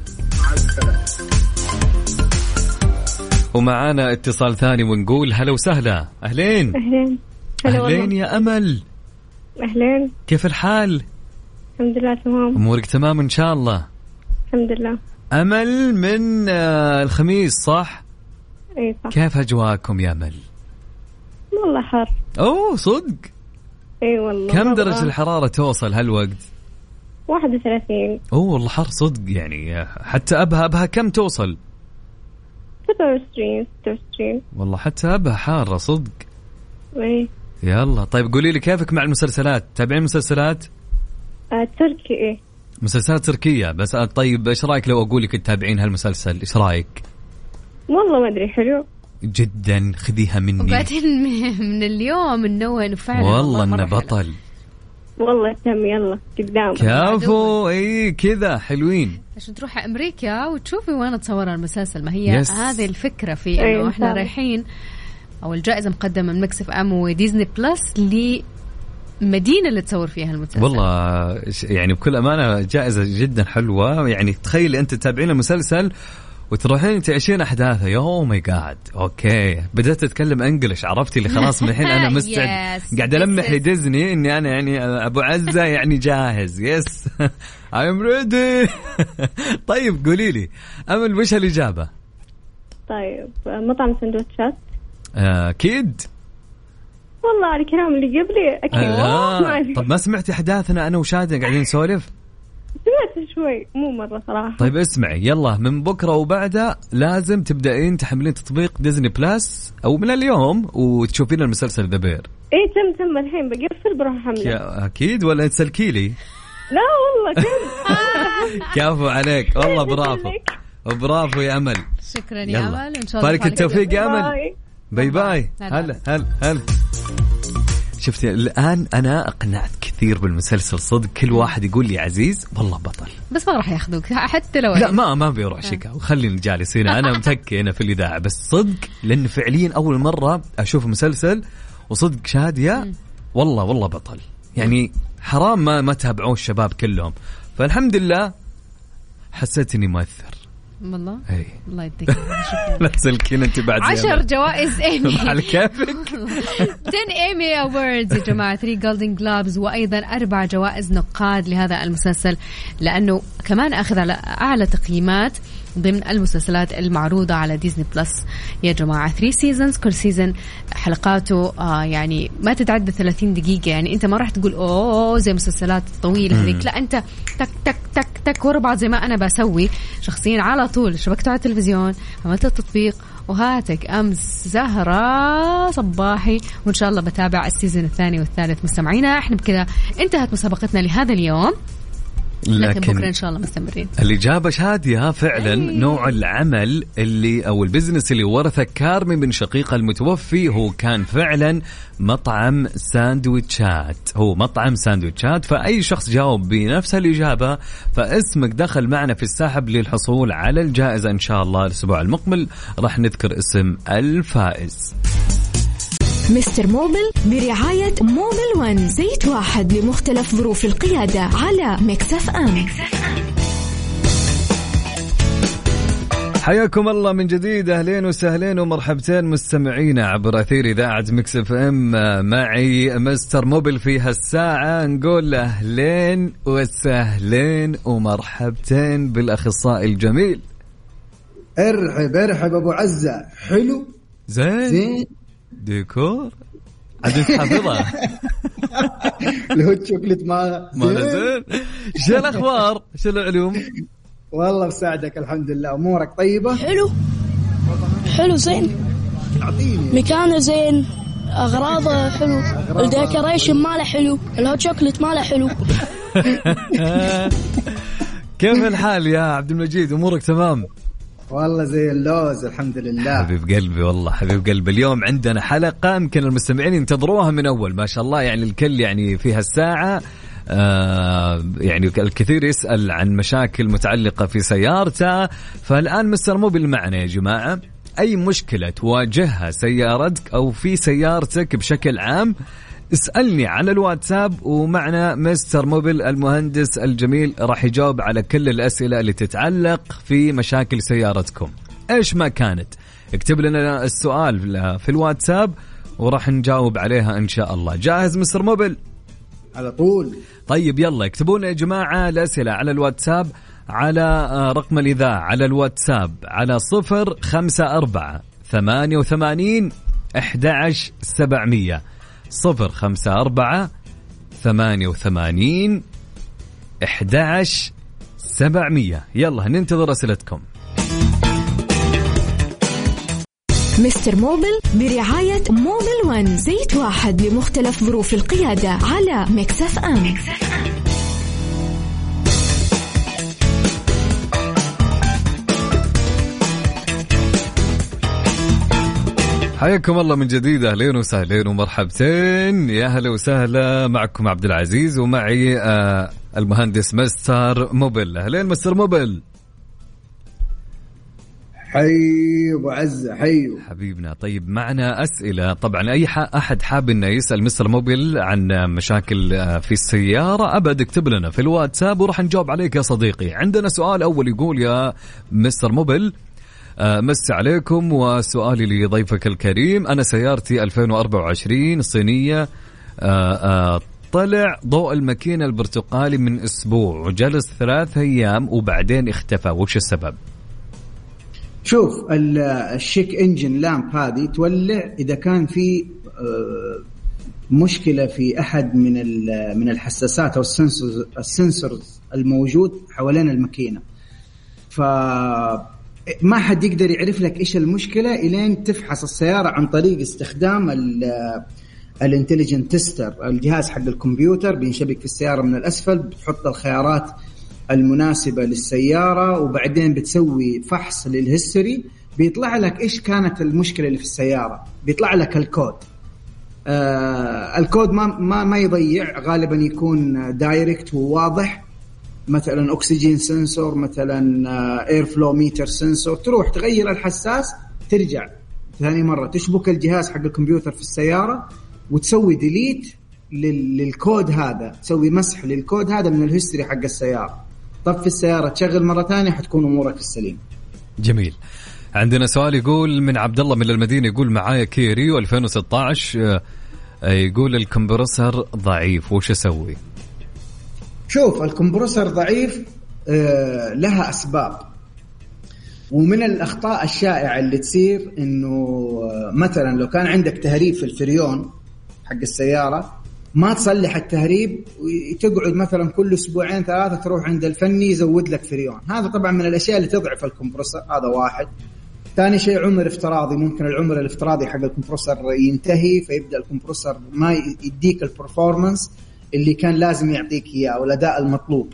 Speaker 4: ومعانا اتصال ثاني ونقول هلا وسهلا. أهلين.
Speaker 11: أهلين.
Speaker 4: أهلين يا أمل.
Speaker 11: أهلين.
Speaker 4: كيف الحال؟
Speaker 11: الحمد لله تمام.
Speaker 4: أمورك تمام إن شاء الله.
Speaker 11: الحمد لله.
Speaker 4: أمل من الخميس صح؟
Speaker 11: إيه صح.
Speaker 4: كيف أجواءكم يا أمل؟
Speaker 11: والله حر.
Speaker 4: أوه صدق؟
Speaker 11: إيه والله.
Speaker 4: كم درجة الحرارة توصل هالوقت؟
Speaker 11: واحد وثلاثين.
Speaker 4: أوه والله حر صدق يعني، حتى أبها أبها كم توصل؟
Speaker 11: سبعة وعشرين ستة وعشرين.
Speaker 4: والله حتى أبها حارة صدق.
Speaker 11: إيه.
Speaker 4: يلا طيب قولي لي كيفك مع المسلسلات؟ تابعين مسلسلات؟
Speaker 11: آه تركي. إيه
Speaker 4: مسلسلات تركية بس. طيب إيش رأيك لو أقول لك تتابعين هالمسلسل؟ إيش رأيك؟
Speaker 11: والله ما أدري، حلو
Speaker 4: جدا، خذيها مني.
Speaker 3: وبعدين من اليوم النوع فعلا
Speaker 4: والله إنه بطل.
Speaker 11: والله تم يلا قدام.
Speaker 4: كافو. اي كذا حلوين
Speaker 3: عشان تروح امريكا وتشوفي وين تصور المسلسل. ما هي يس. هذه الفكره في انه أيه احنا رايحين، او الجائزه مقدمه من ميكس اف ام وديزني بلس لمدينه اللي تصور فيها المسلسل.
Speaker 4: والله يعني بكل امانه جائزه جدا حلوه. يعني تخيلي انت تتابعين المسلسل وتروحين تعيشين أحداثه. يو ماي جاد. أوكي بدأت أتكلم إنجليش، عرفتي اللي خلاص من الحين أنا مستعد قاعد ألمح لديزني إني أنا يعني أبو عزة يعني جاهز. يس I'm ready. طيب قولي لي أمل وش الإجابة؟
Speaker 11: طيب مطعم سندوتشات.
Speaker 4: أكيد.
Speaker 11: والله على الكلام اللي قبلي أكيد.
Speaker 4: آه. طب ما سمعتي أحداثنا أنا وشادي قاعدين نسولف؟
Speaker 11: سمعت شوي مو مرة صراحة.
Speaker 4: طيب اسمعي يلا من بكرة وبعدها لازم تبدأين تحملين تطبيق ديزني بلاس أو من اليوم وتشوفين المسلسل ذا بير.
Speaker 11: إيه تم تم الحين بقفل بروح أحمله.
Speaker 4: أكيد ولا تسلكي لي؟
Speaker 11: لا والله كم.
Speaker 4: كافو عليك والله برافو برافو يا أمل.
Speaker 3: شكرا يا أمل إن شاء الله.
Speaker 4: فالك التوفيق يا أمل. باي باي. هلا هلا هلا. شفتي الآن أنا أقنعت كثير بالمسلسل صدق. كل واحد يقول لي عزيز والله بطل،
Speaker 3: بس ما راح ياخذوك حتى لو
Speaker 4: لا ما ما بيروح شيكاغو. خليني جالس هنا أنا متكي هنا في الإذاعة. بس صدق لأن فعليا أول مرة أشوف مسلسل وصدق شادية والله والله بطل. يعني حرام ما ما تابعوه الشباب كلهم. فالحمد لله حسيت إني مؤثر
Speaker 3: والله.
Speaker 4: اي
Speaker 3: الله يديك.
Speaker 4: لا تسلكين انت بعد
Speaker 3: عشر جوائز ايمي
Speaker 4: على كيفك.
Speaker 3: عشرة ايمي اووردز يا جماعه، ثلاثة جولدن جلوبز، وايضا اربع جوائز نقاد لهذا المسلسل، لانه كمان اخذ على اعلى تقييمات ضمن المسلسلات المعروضة على ديزني بلس يا جماعة. ثري سيزونز، كل سيزن حلقاته آه يعني ما تتعدى ثلاثين دقيقة. يعني انت ما راح تقول اوه زي مسلسلات طويلة هذيك، لا انت تك تك تك تك ورا بعض زي ما انا بسوي شخصيا على طول. شبكته على التلفزيون، عملت التطبيق وهاتك امس زهرة صباحي، وان شاء الله بتابع السيزون الثاني والثالث. مستمعينا احنا بكذا انتهت مسابقتنا لهذا اليوم، لكن, لكن بكرة إن شاء الله مستمرين.
Speaker 4: الإجابة شادية فعلا. أي. نوع العمل اللي أو البزنس اللي ورثه كارمي من شقيقه المتوفي هو كان فعلا مطعم ساندويتشات. هو مطعم ساندويتشات. فأي شخص جاوب بنفس الإجابة فاسمك دخل معنا في السحب للحصول على الجائزة. إن شاء الله الأسبوع المقبل راح نذكر اسم الفائز.
Speaker 5: مستر موبل برعاية موبل ون، زيت واحد لمختلف ظروف القيادة على ميكس اف ام.
Speaker 4: حياكم الله من جديد، أهلين وسهلين ومرحبتين مستمعينا عبر أثير إذاعة ميكس اف ام. معي مستر موبل في هالساعة، نقول أهلين وسهلين ومرحبتين بالأخصائي الجميل.
Speaker 12: ارحب ارحب أبو عزة. حلو
Speaker 4: زين
Speaker 12: زين
Speaker 4: ديكور عدد حافظة
Speaker 12: لو شوكلت ما
Speaker 4: زين. شو الأخبار؟ شو العلوم؟
Speaker 12: والله بساعدك الحمد لله. أمورك طيبة؟
Speaker 13: حلو حلو زين. مكانه زين، أغراضه حلو، الديكوريشن ماله حلو، الهوت شوكلت ماله حلو.
Speaker 4: كيف الحال يا عبد المجيد؟ أمورك تمام؟
Speaker 12: والله زي اللوز الحمد لله.
Speaker 4: حبيب قلبي والله حبيب قلبي. اليوم عندنا حلقة يمكن المستمعين ينتظروها من أول، ما شاء الله يعني الكل يعني في هالساعة آه يعني الكثير يسأل عن مشاكل متعلقة في سيارته. فالآن مستر موبل معنا يا جماعة. أي مشكلة تواجهها سيارتك أو في سيارتك بشكل عام اسألني على الواتساب، ومعنا مستر موبل المهندس الجميل راح يجاوب على كل الأسئلة اللي تتعلق في مشاكل سيارتكم إيش ما كانت. اكتب لنا السؤال في الواتساب وراح نجاوب عليها إن شاء الله. جاهز مستر موبل؟
Speaker 12: على طول.
Speaker 4: طيب يلا اكتبوا لنا يا جماعة الأسئلة على الواتساب على رقم الإذاعة على الواتساب على صفر خمسة أربعة ثمانية وثمانين أحد عشر سبعمية صفر خمسة أربعة ثمانية وثمانين أحد عشر سبعمية. يلا ننتظر أسئلتكم.
Speaker 5: مستر موبل برعاية موبل ون، زيت واحد لمختلف ظروف القيادة على ميكس اف ام.
Speaker 4: حياكم الله من جديد، أهلين وسهلين ومرحبتين. يا هلا وسهلا، معكم عبد العزيز ومعي آه المهندس مستر موبل. أهلين مستر موبل.
Speaker 12: حي أبو عزة حي
Speaker 4: حبيبنا. طيب معنا أسئلة طبعا، أي أحد حاب إنه يسأل مستر موبل عن مشاكل في السيارة أبد اكتب لنا في الواتساب وراح نجاوب عليك يا صديقي. عندنا سؤال أول يقول يا مستر موبل آه مس عليكم، وسؤالي لضيفك الكريم، أنا سيارتي ألفين وأربعة وعشرين صينية آه آه طلع ضوء الماكينة البرتقالي من أسبوع وجلس ثلاث أيام وبعدين اختفى، وش السبب؟
Speaker 12: شوف الشيك انجن لامب هذه تولع إذا كان في مشكلة في أحد من من الحساسات أو السنسورز السنسورز الموجود حوالين الماكينة. فما حد يقدر يعرف لك إيش المشكلة إلين تفحص السيارة عن طريق استخدام الانتليجنت تيستر، الجهاز حق الكمبيوتر بينشبك في السيارة من الأسفل، بتحط الخيارات المناسبة للسيارة وبعدين بتسوي فحص للهيستوري، بيطلع لك إيش كانت المشكلة اللي في السيارة، بيطلع لك الكود. آه الكود ما ما ما يضيع، غالبا يكون دايركت وواضح، مثلا أكسجين سنسور، مثلا آه اير فلو ميتر سنسور. تروح تغير الحساس، ترجع ثاني مرة تشبك الجهاز حق الكمبيوتر في السيارة وتسوي ديليت للكود هذا، تسوي مسح للكود هذا من الهيستوري حق السيارة. طفي السيارة تشغل مرة ثانية حتكون أمورك في السليم.
Speaker 4: جميل. عندنا سؤال يقول من عبد الله من المدينة، يقول معايا كيا ريو ألفين وستة عشر، يقول الكمبرسر ضعيف وش أسوي؟
Speaker 12: شوف الكمبرسر ضعيف لها أسباب، ومن الأخطاء الشائعة اللي تصير إنه مثلا لو كان عندك تهريب في الفريون حق السيارة ما تصلح التهريب وتقعد مثلا كل أسبوعين ثلاثة تروح عند الفني يزود لك فريون. هذا طبعا من الأشياء اللي تضعف الكمبرسر، هذا واحد. ثاني شيء عمر افتراضي، ممكن العمر الافتراضي حق الكمبرسر ينتهي فيبدأ الكمبرسر ما يديك البرفورمانس اللي كان لازم يعطيك إياه والأداء المطلوب.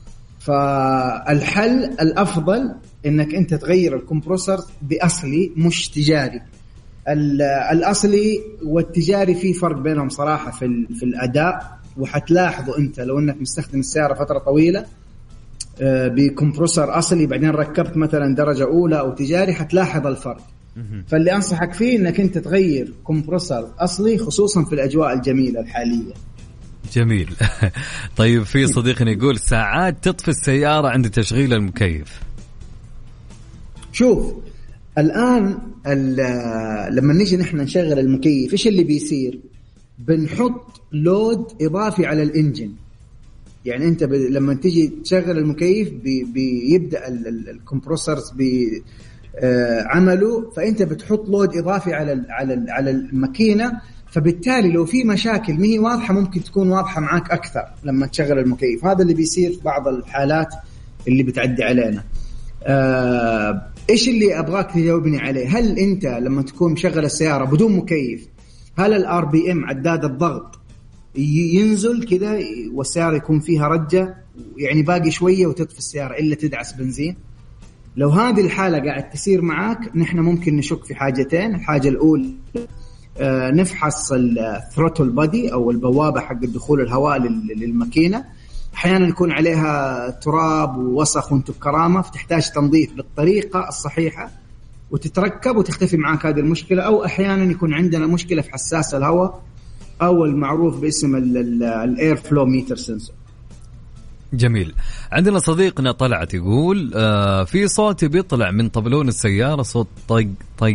Speaker 12: فالحل الأفضل إنك أنت تغير الكمبرسر بأصلي مش تجاري. الأصلي والتجاري في فرق بينهم صراحة في في الأداء، وحتلاحظوا أنت لو أنك مستخدم السيارة فترة طويلة بكمبرسر أصلي بعدين ركبت مثلا درجة أولى أو تجاري حتلاحظ الفرق. فاللي أنصحك فيه أنك أنت تغير كمبرسر أصلي خصوصا في الأجواء الجميلة الحالية.
Speaker 4: جميل. طيب في صديقنا يقول ساعات تطفي السيارة عند تشغيل المكيف.
Speaker 12: شوف الآن لما نيجي نحن نشغل المكيف إيش اللي بيصير؟ بنحط لود إضافي على الإنجن. يعني أنت ب... لما تيجي تشغل المكيف بي... بيبدأ الكمبروسرز بعمله، فأنت بتحط لود إضافي على ال... على ال... على الماكينة، فبالتالي لو في مشاكل ما هي واضحة ممكن تكون واضحة معك أكثر لما تشغل المكيف. هذا اللي بيصير في بعض الحالات اللي بتعدي علينا. آه... إيش اللي أبغاك تجاوبني عليه؟ هل أنت لما تكون مشغل السيارة بدون مكيف هل الار بي ام عداد الضغط ينزل كده والسيارة يكون فيها رجة يعني باقي شوية وتطفي السيارة إلا تدعس بنزين؟ لو هذه الحالة قاعد تصير معك نحن ممكن نشك في حاجتين. الحاجة الأولى آه نفحص الثروتل بادي أو البوابة حق الدخول الهواء للماكينة. أحيانا يكون عليها تراب ووسخ وانتو بكرامة فتحتاج تنظيف بالطريقة الصحيحة وتتركب وتختفي معك هذه المشكلة. أو أحيانا يكون عندنا مشكلة في حساس الهواء أو المعروف باسم الإير فلو ميتر سنسور.
Speaker 4: جميل. عندنا صديقنا طلعت يقول آه في صوت بيطلع من طبلون السيارة، صوت طق طق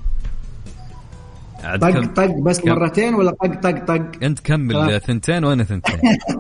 Speaker 12: طق طق بس كم... مرتين ولا طق طق طق؟
Speaker 4: أنت كمل ثنتين وأنا ثنتين.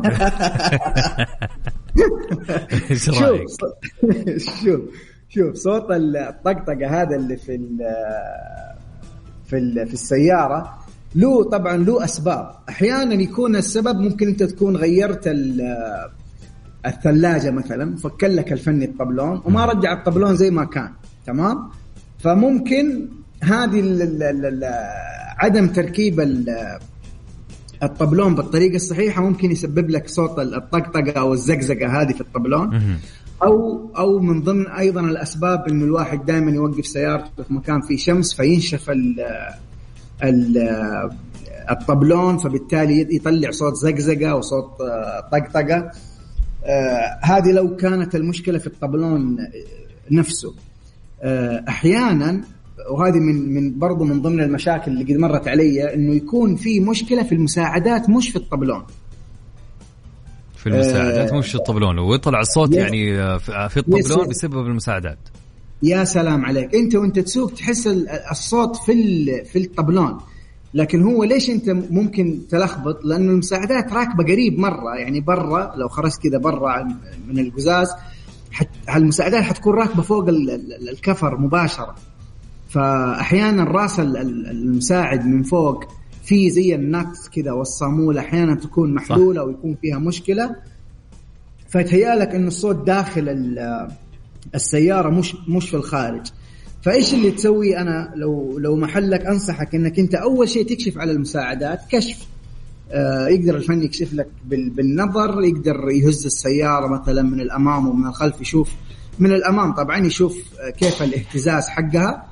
Speaker 4: إيش رأيك؟
Speaker 12: شوف شوف صوت الطقطقة هذا اللي في ال في ال في السيارة له طبعا له أسباب. أحيانا يكون السبب ممكن أنت تكون غيرت الثلاجة مثلا فكلك الفني الطبلون وما رجع الطبلون زي ما كان تمام، فممكن هذه عدم تركيب الطبلون بالطريقة الصحيحة ممكن يسبب لك صوت الطقطقة أو الزقزقة هذه في الطبلون. أو أو من ضمن أيضا الأسباب إنه الواحد دائما يوقف سيارته في مكان فيه شمس فينشف ال ال الطبلون فبالتالي يطلع صوت زقزقة وصوت طقطقة. هذه لو كانت المشكلة في الطبلون نفسه. أحيانا وهذه من من برضو من ضمن المشاكل اللي قد مرت علي إنه يكون في مشكلة في المساعدات مش في الطبلون.
Speaker 4: في المساعدات مش في الطبلون ويطلع الصوت يعني في الطبلون بسبب المساعدات.
Speaker 12: يا سلام عليك، انت وانت تسوق تحس الصوت في في الطبلون، لكن هو ليش انت ممكن تلخبط؟ لانه المساعدات راكبه قريب مره، يعني برا لو خرجت كده برا من القزاز هالمساعدات حتكون راكبه فوق الكفر مباشره، فاحيانا راس المساعد من فوق في زي النقص كده والصامولة أحيانا تكون محلولة صح. ويكون فيها مشكلة فتهيالك إنه الصوت داخل السيارة مش مش في الخارج. فإيش اللي تسوي؟ أنا لو لو محلك أنصحك إنك أنت أول شيء تكشف على المساعدات كشف. آه يقدر الفني يكشف لك بالنظر، يقدر يهز السيارة مثلا من الأمام ومن الخلف، يشوف من الأمام طبعا يشوف كيف الاهتزاز حقها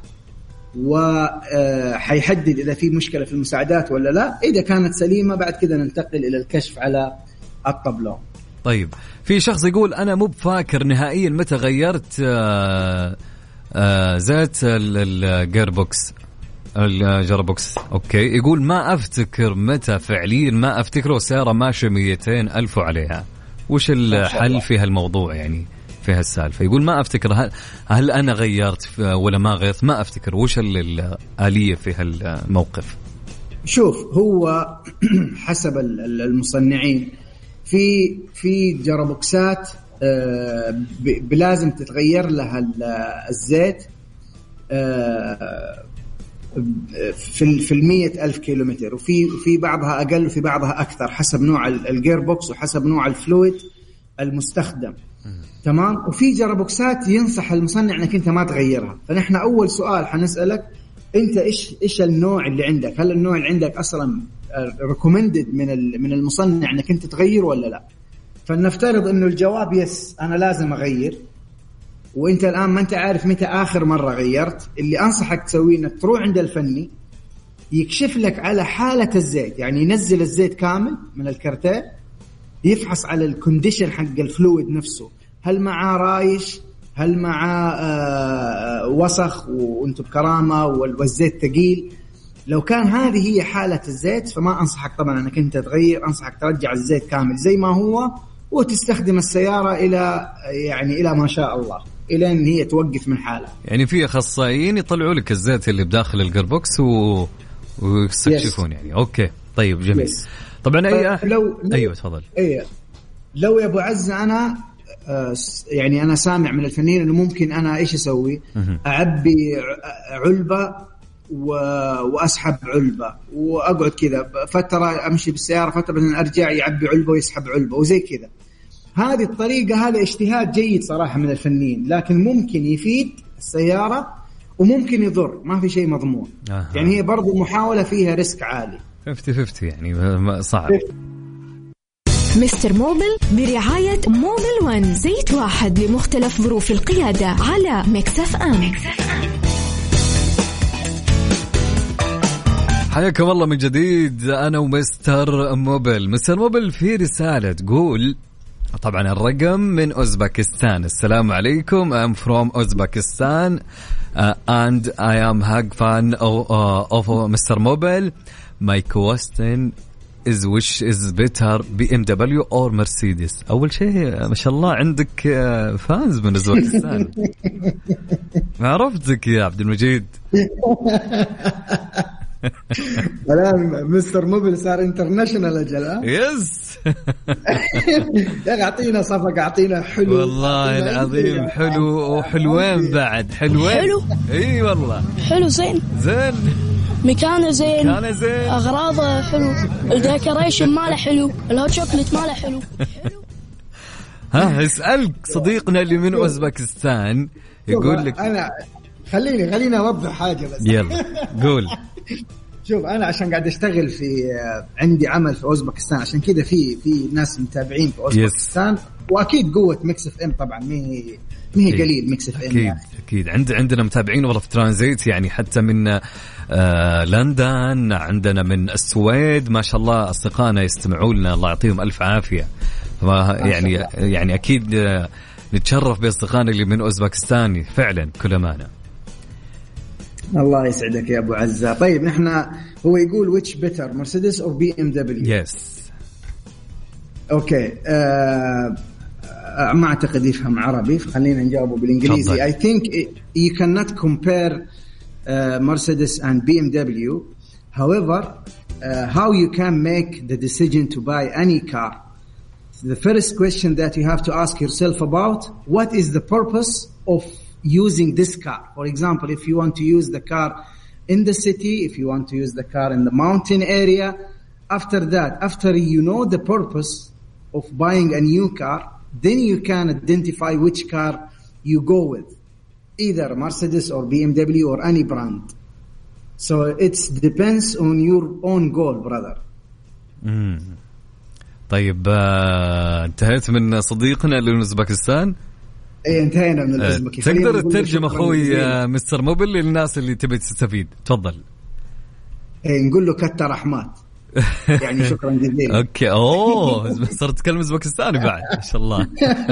Speaker 12: وحيحدد إذا في مشكلة في المساعدات ولا لا. إذا كانت سليمة بعد كده ننتقل إلى الكشف على الطبلون.
Speaker 4: طيب في شخص يقول أنا مو بفاكر نهائيا متى غيرت آآ آآ زيت الجيربوكس الجيربوكس أوكي. يقول ما أفتكر متى فعليا، ما أفتكره السيارة ماشية ميتين ألف عليها. وش الحل في هالموضوع يعني في هالسالفة؟ يقول ما أفتكر هل, هل أنا غيرت ولا ما غيرت، ما أفتكر. وش الآلية في هالموقف؟
Speaker 12: شوف هو حسب المصنعين في في جرابوكسات بلازم تتغير لها الزيت في في المية ألف كيلومتر، وفي في بعضها أقل وفي بعضها أكثر حسب نوع الجير بوكس وحسب نوع الفلويد المستخدم. تمام. وفي جرابوكسات ينصح المصنع انك انت ما تغيرها. فنحن اول سؤال حنسألك انت ايش ايش النوع اللي عندك؟ هل النوع اللي عندك اصلا ريكومندد من من المصنع انك انت تغير ولا لا؟ فلنفترض انه الجواب يس انا لازم اغير، وانت الان ما انت عارف متى اخر مره غيرت. اللي انصحك تسويه انك تروح عند الفني يكشف لك على حاله الزيت، يعني ينزل الزيت كامل من الكرتين، يفحص على الكونديشن حق الفلويد نفسه، هل معاه رايش، هل معاه وسخ وانتم بكرامة والزيت ثقيل. لو كان هذه هي حالة الزيت فما أنصحك طبعا أنك أنت تغير، أنصحك ترجع الزيت كامل زي ما هو وتستخدم السيارة إلى يعني إلى ما شاء الله. الين هي توقف من حالها.
Speaker 4: يعني في اخصائيين يطلعوا لك الزيت اللي بداخل الجيربوكس و... ويستكشفون يعني. اوكي طيب جميل. yes. طبعا اي أح...
Speaker 12: لو...
Speaker 4: ايوه تفضل.
Speaker 12: ايوه لو يا ابو عزة انا يعني انا سامع من الفنانين انه ممكن انا ايش اسوي؟ اعبي علبه و... واسحب علبه واقعد كذا فتره، امشي بالسياره فتره بعدين ارجع يعبي علبه ويسحب علبه وزي كذا. هذه الطريقه هذا اجتهاد جيد صراحه من الفنانين، لكن ممكن يفيد السياره وممكن يضر، ما في شيء مضمون. آه. يعني هي برضو محاوله فيها ريسك عالي.
Speaker 4: خمسين خمسين يعني صعب.
Speaker 5: مستر موبل برعاية موبل ون، زيت واحد لمختلف ظروف القيادة على ميكس اف ام.
Speaker 4: حياكم الله من جديد، أنا ومستر موبل. مستر موبل في رسالة تقول، طبعا الرقم من أوزبكستان: السلام عليكم، I'm from Uzbekistan uh, and I am a big fan of, uh, of Mister Mobile. My question is which is better بي إم دبليو or Mercedes. أول شيء ما شاء الله عندك فانز من أوزبكستان. ما عرفتك يا عبد المجيد.
Speaker 12: الآن مستر موبل صار انترناشنال أجل.
Speaker 4: يس.
Speaker 12: يا أخي أعطينا صفقة، أعطينا حلو.
Speaker 4: والله العظيم حلو وحلوين بعد. حلوين. حلو. إي والله.
Speaker 13: حلو زين.
Speaker 4: زين.
Speaker 13: مكانه زين.
Speaker 4: مكانه زين.
Speaker 13: أغراضه حلو. الديكوريشن ماله حلو. الهوت شوكليت ماله حلو.
Speaker 4: ها اسألك صديقنا اللي من أوزبكستان يقول لك.
Speaker 12: أنا خليني خليني أوضح حاجة بس.
Speaker 4: يلا قول.
Speaker 12: شوف أنا عشان قاعد أشتغل في عندي عمل في أوزبكستان، عشان كده في في ناس متابعين في أوزبكستان. yes. وأكيد قوة ميكس اف ام طبعا مي مي قليل ميكس اف ام.
Speaker 4: أكيد يعني. أكيد عند عندنا متابعين والله في ترانزيت يعني، حتى من آه لندن، عندنا من السويد ما شاء الله أصدقائنا يستمعوا لنا، الله يعطيهم ألف عافية. يعني يعني أكيد آه نتشرف بأصدقائنا اللي من أوزبكستان فعلا كل أمانة.
Speaker 12: الله يسعدك يا أبو عزة. طيب نحن هو يقول which better مرسيدس أو بي إم دبليو.
Speaker 4: yes.
Speaker 12: أوكي آه ما أعتقد يفهم عربي، فخلينا نجاوبه بالإنجليزي. I think you cannot compare uh, Mercedes and بي إم دبليو. However uh, how you can make the decision to buy any car, the first question that you have to ask yourself about, what is the purpose of using this car? For example, if you want to use the car in the city, if you want to use the car in the mountain area, after that, after you know the purpose of buying a new car, then you can identify which car you go with, either Mercedes or بي إم دبليو or any brand. So it depends on your own goal, brother.
Speaker 4: مم. طيب آه، انتهيت من صديقنا اللي من أوزبكستان.
Speaker 12: ايه انتهينا من الأزمكي.
Speaker 4: تقدر تترجم أخوي مستر موبل للناس اللي تبي تستفيد؟ تفضل.
Speaker 12: ايه نقول له كتر رحمات. يعني شكرا جزيلا.
Speaker 4: اوكي اوه صرت تكلم أوزبكستاني بعد ما شاء الله.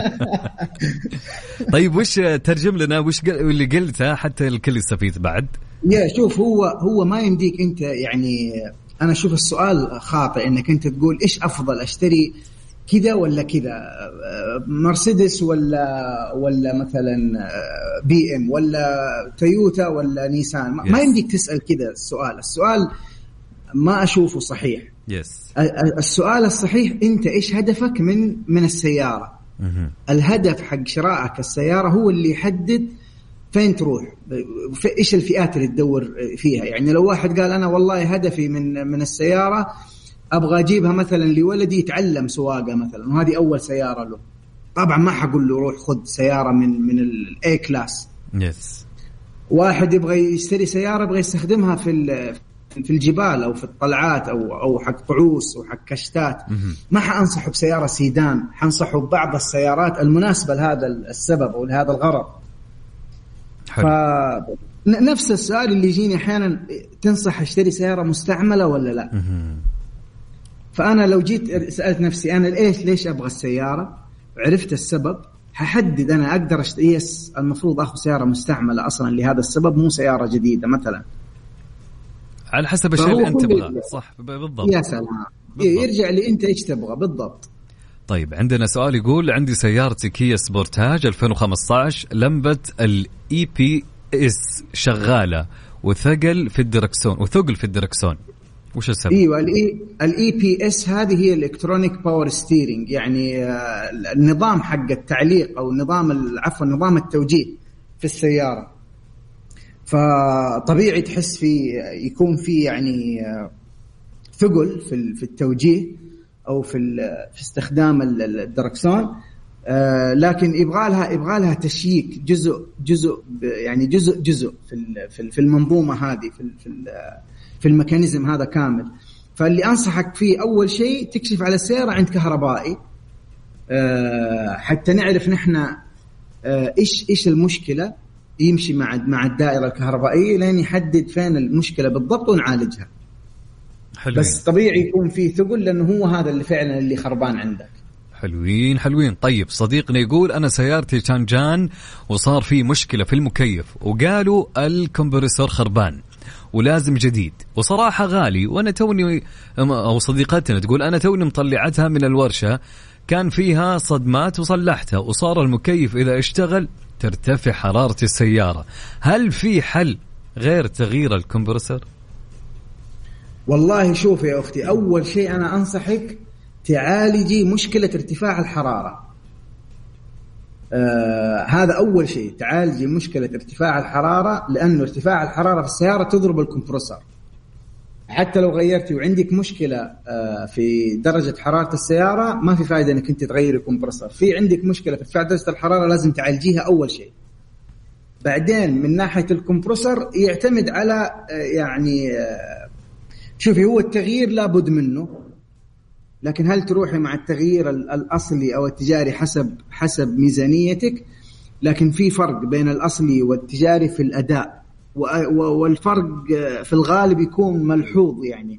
Speaker 4: طيب وش ترجم لنا وش اللي قلته حتى الكل يستفيد بعد؟
Speaker 12: يا شوف هو هو ما يمديك انت يعني، انا اشوف السؤال خاطئ انك انت تقول ايش افضل اشتري كذا ولا كذا، مرسيدس ولا ولا مثلا بي ام ولا تويوتا ولا نيسان. yes. ما يمديك تسأل كذا السؤال. السؤال ما اشوفه صحيح.
Speaker 4: yes.
Speaker 12: السؤال الصحيح انت ايش هدفك من من السيارة. mm-hmm. الهدف حق شرائك السيارة هو اللي يحدد فين تروح، ايش الفئات اللي تدور فيها. يعني لو واحد قال انا والله هدفي من من السيارة ابغى اجيبها مثلا لولدي يتعلم سواقه مثلا وهذه اول سياره له، طبعا ما حقول له روح خذ سياره من من الاي كلاس.
Speaker 4: يس.
Speaker 12: واحد يبغى يشتري سياره يبغى يستخدمها في في الجبال او في الطلعات او او حق طعوس او حق كشتات، ما حانصحه بسياره سيدان، حنصحه ببعض السيارات المناسبه لهذا السبب او لهذا الغرض. حلو. فنفس السؤال اللي يجيني احيانا، تنصح اشتري سياره مستعمله ولا لا؟ مه. فأنا لو جيت سألت نفسي أنا ليش ليش أبغى السيارة، عرفت السبب، هحدد أنا أقدر أشتري المفروض أخذ سيارة مستعملة أصلا لهذا السبب مو سيارة جديدة مثلا،
Speaker 4: على حسب الشيء اللي أنت تبغاه. صح بالضبط.
Speaker 12: يا سلام. بالضبط. يرجع لي أنت إيش تبغى بالضبط.
Speaker 4: طيب عندنا سؤال يقول عندي سيارتي كيا سبورتاج ألفين وخمسة عشر، لمبة الإي بي إس شغالة وثقل في الدركسون وثقل في الدركسون، وش السبب؟
Speaker 12: ايوه الاي بي اس هذه هي الالكترونيك باور ستيرنج، يعني النظام حق التعليق او نظام عفوا نظام التوجيه في السياره. فطبيعي تحس في يكون في يعني ثقل في في التوجيه او في في استخدام الدركسون، لكن يبغى لها يبغى لها تشييك جزء جزء يعني جزء جزء في في المنظومه هذه في في في الميكانيزم هذا كامل. فاللي أنصحك فيه أول شيء تكشف على السيارة عند كهربائي حتى نعرف نحن إيش إيش المشكلة، يمشي مع مع الدائرة الكهربائية لين يحدد فين المشكلة بالضبط ونعالجها. حلوين. بس طبيعي يكون فيه ثقل لأنه هو هذا اللي فعلا اللي خربان عندك.
Speaker 4: حلوين حلوين. طيب صديقنا يقول أنا سيارتي كان جان وصار فيه مشكلة في المكيف وقالوا الكمبرسور خربان ولازم جديد وصراحة غالي، وأنا توني أو صديقتنا تقول أنا توني مطلعتها من الورشة كان فيها صدمات وصلحتها وصار المكيف إذا اشتغل ترتفع حرارة السيارة، هل في حل غير تغيير الكمبرسور؟
Speaker 12: والله شوف يا أختي، أول شيء أنا أنصحك تعالجي مشكلة ارتفاع الحرارة. آه هذا أول شيء، تعالجي مشكلة ارتفاع الحرارة، لأنه ارتفاع الحرارة في السيارة تضرب الكمبرسور. حتى لو غيرتي وعندك مشكلة آه في درجة حرارة السيارة ما في فائدة أنك أنت تغيري الكمبرسور. في عندك مشكلة في ارتفاع درجة الحرارة لازم تعالجيها أول شيء. بعدين من ناحية الكمبرسور يعتمد على آه يعني آه شوفي، هو التغيير لابد منه، لكن هل تروحي مع التغيير الأصلي أو التجاري حسب حسب ميزانيتك. لكن في فرق بين الأصلي والتجاري في الأداء، والفرق في الغالب يكون ملحوظ يعني.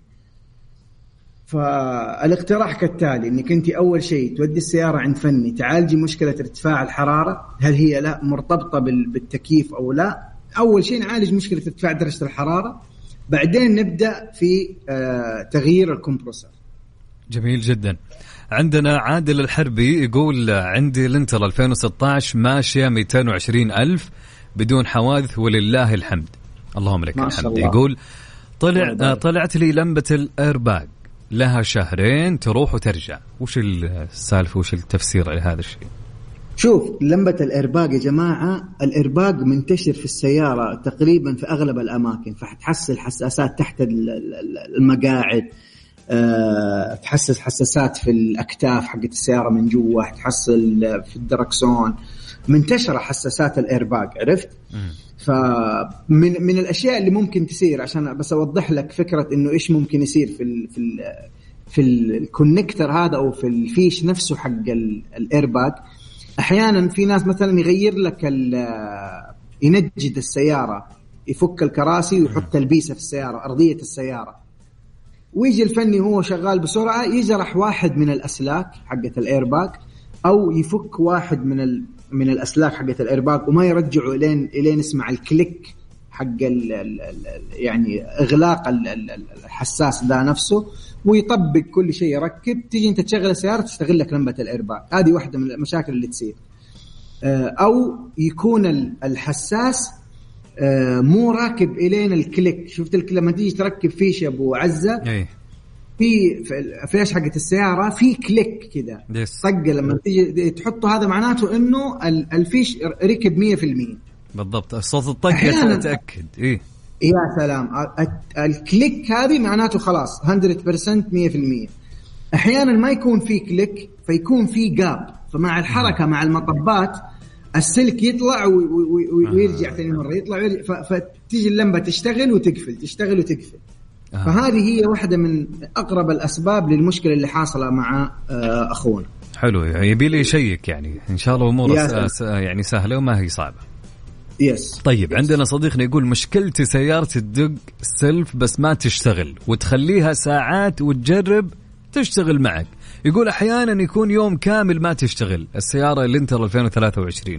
Speaker 12: فالاقتراح كالتالي، إنك أنت أول شيء تودي السيارة عند فني تعالجي مشكلة ارتفاع الحرارة، هل هي لا مرتبطة بالتكييف أو لا. أول شيء نعالج مشكلة ارتفاع درجة الحرارة، بعدين نبدأ في تغيير الكمبرسور.
Speaker 4: جميل جدا. عندنا عادل الحربي يقول عندي لنتر ألفين وستة عشر ماشية مئتين وعشرين ألف بدون حوادث ولله الحمد. اللهم لك الحمد. يقول طلع طلعت لي لمبة الإيرباج لها شهرين تروح وترجع، وش السالفة وش التفسير لهذا الشيء؟
Speaker 12: شوف، لمبة الإيرباج يا جماعة، الإيرباج منتشر في السيارة تقريبا في أغلب الأماكن، فحتحصل حساسات تحت المقاعد، أه تحسس حساسات في الأكتاف حقت السيارة من جوا، تحصل في الدركسون، منتشرة حساسات الإيرباج، عرفت؟ فمن من الأشياء اللي ممكن تصير، عشان بس أوضح لك فكرة إنه إيش ممكن يصير في ال في ال في الكونكتر هذا أو في الفيش نفسه حق الإيرباج. أحيانا في ناس مثلا يغير لك ينجد السيارة، يفك الكراسي ويحط البيسة في السيارة، أرضية السيارة، ويجي الفني هو شغال بسرعة يجرح واحد من الأسلاك حقة الإيرباج، أو يفك واحد من ال من الأسلاك حقة الإيرباج وما يرجعوا إلين إلين اسمع الكليك حق ال ال يعني إغلاق الحساس ده نفسه، ويطبق كل شيء يركب. تيجي أنت تشغل السيارة تشتغل لك لمبة الإيرباج. هذه واحدة من المشاكل اللي تصير. أو يكون الحساس مو راكب إلين الكليك. شفت الكليك لما تيجي تركب فيش أبو عزة في فلاش حقة السيارة في كليك كده طقة، لما تيجي تحطه هذا معناته إنه الفيش ركب مية في المية
Speaker 4: بالضبط. صوت الطقة تتأكد. إيه
Speaker 12: يا سلام، الكليك هذه معناته خلاص مية بالمية مية في المية. أحيانا ما يكون في كليك، فيكون في جاب، فمع الحركة مع المطبات السلك يطلع ويرجع ثاني مرة، يطلع ويرجع، فتيجي اللمبة تشتغل وتقفل تشتغل وتقفل. آه. فهذه هي واحدة من أقرب الأسباب للمشكلة اللي حاصلة مع أخونا.
Speaker 4: حلو، يبي لي يشيك يعني إن شاء الله أمور يعني سهلة وما هي صعبة.
Speaker 12: يس.
Speaker 4: طيب عندنا صديقنا يقول مشكلتي سيارتي تدق سلف بس ما تشتغل، وتخليها ساعات وتجرب تشتغل معك. يقول أحيانا يكون يوم كامل ما تشتغل السيارة الانتر ألفين وثلاثة وعشرين.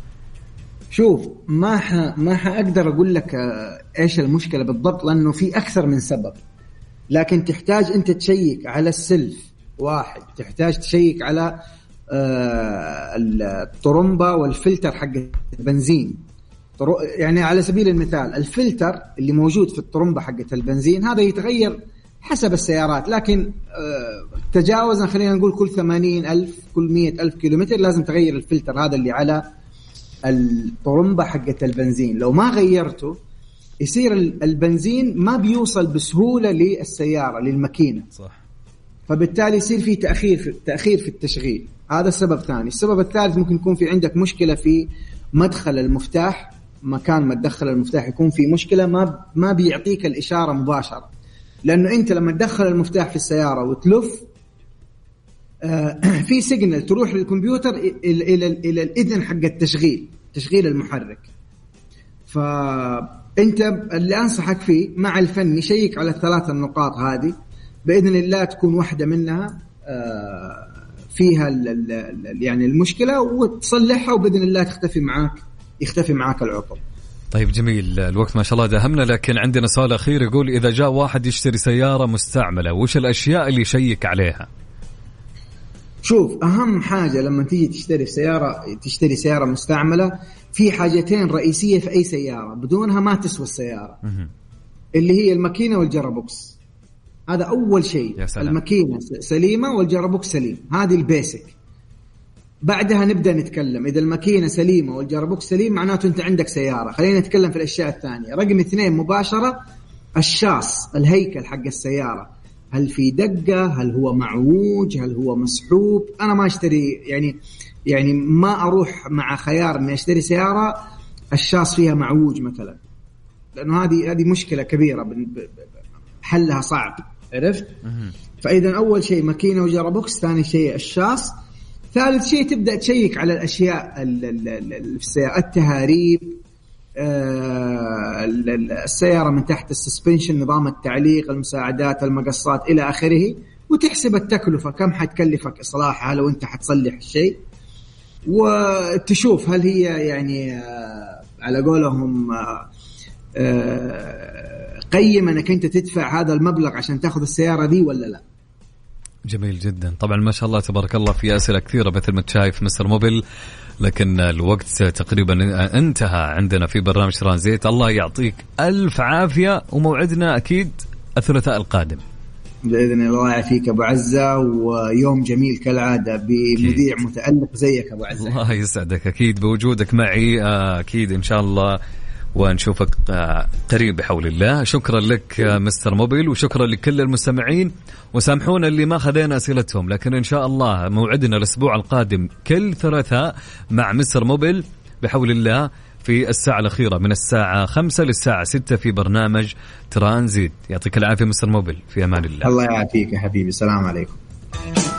Speaker 12: شوف، ما ح... ما حأقدر أقول لك إيش المشكلة بالضبط، لأنه في أكثر من سبب، لكن تحتاج أنت تشيك على السلف واحد تحتاج تشيك على الطرمبة والفلتر حق البنزين. يعني على سبيل المثال الفلتر اللي موجود في الطرمبة حقة البنزين هذا يتغير حسب السيارات، لكن تجاوزا خلينا نقول كل ثمانين ألف كل مئة ألف كيلومتر لازم تغير الفلتر هذا اللي على الطرمبة حقة البنزين. لو ما غيرته يصير البنزين ما بيوصل بسهولة للسيارة للماكينة، صح. فبالتالي يصير في تأخير في تأخير في التشغيل. هذا السبب الثاني. السبب الثالث ممكن يكون في عندك مشكلة في مدخل المفتاح، مكان ما تدخل المفتاح يكون في مشكلة، ما ما بيعطيك الإشارة مباشرة، لأنه أنت لما تدخل المفتاح في السيارة وتلف آه في سيجنال تروح للكمبيوتر إلى إلى إلى الإذن حق التشغيل، تشغيل المحرك. فأنت اللي أنصحك فيه مع الفني شيك على الثلاث النقاط هذه، بإذن الله تكون واحدة منها آه فيها ال ال يعني المشكلة وتصلحها، وبإذن الله تختفي معاك يختفي معاك العطل.
Speaker 4: طيب جميل، الوقت ما شاء الله داهمنا، لكن عندنا سؤال أخير يقول إذا جاء واحد يشتري سيارة مستعملة وش الأشياء اللي يشيك عليها؟
Speaker 12: شوف، أهم حاجة لما تيجي تشتري سيارة تشتري سيارة مستعملة في حاجتين رئيسية في أي سيارة بدونها ما تسوى السيارة، اللي هي الماكينة والجرابوكس. هذا أول شيء، الماكينة سليمة والجرابوكس سليم، هذه البيسك. بعدها نبدأ نتكلم إذا الماكينة سليمة والجرابوكس سليم معناته أنت عندك سيارة. خلينا نتكلم في الأشياء الثانية. رقم اثنين مباشرة الشاص، الهيكل حق السيارة، هل في دقة، هل هو معوج، هل هو مسحوب. أنا ما أشتري يعني يعني ما أروح مع خيار إني أشتري سيارة الشاص فيها معوج مثلا، لأنه هذه هذه مشكلة كبيرة حلها صعب، عرفت؟ فإذا أول شيء ماكينة وجرابوكس، ثاني شيء الشاص، ثالث شيء تبدأ تشيك على الأشياء في السيارة، التهاريب، السيارة من تحت، السسبنشن، نظام التعليق، المساعدات، المقصات إلى آخره، وتحسب التكلفة كم حتكلفك إصلاحها لو أنت حتصلح الشيء، وتشوف هل هي يعني على قولهم قيم أنك أنت تدفع هذا المبلغ عشان تأخذ السيارة دي ولا لا.
Speaker 4: جميل جدا. طبعا ما شاء الله تبارك الله في أسئلة كثيرة مثل ما تشايف مستر موبيل، لكن الوقت تقريبا انتهى عندنا في برنامج ترانزيت. الله يعطيك ألف عافية، وموعدنا أكيد الثلاثاء القادم
Speaker 12: بإذن الله. يعافيك أبو عزة، ويوم جميل كالعادة بمذيع متألق زيك أبو عزة.
Speaker 4: الله يسعدك، أكيد بوجودك معي أكيد إن شاء الله، ونشوفك قريب بحول الله. شكرا لك مستر موبيل، وشكرا لكل المستمعين، وسامحونا اللي ما خذينا أسئلتهم، لكن إن شاء الله موعدنا الأسبوع القادم كل ثلاثاء مع مستر موبيل بحول الله في الساعة الأخيرة من الساعة خمسة للساعة ستة في برنامج ترانزيت. يعطيك العافية مستر موبيل، في أمان الله.
Speaker 12: الله يعافيك يا حبيبي، السلام عليكم.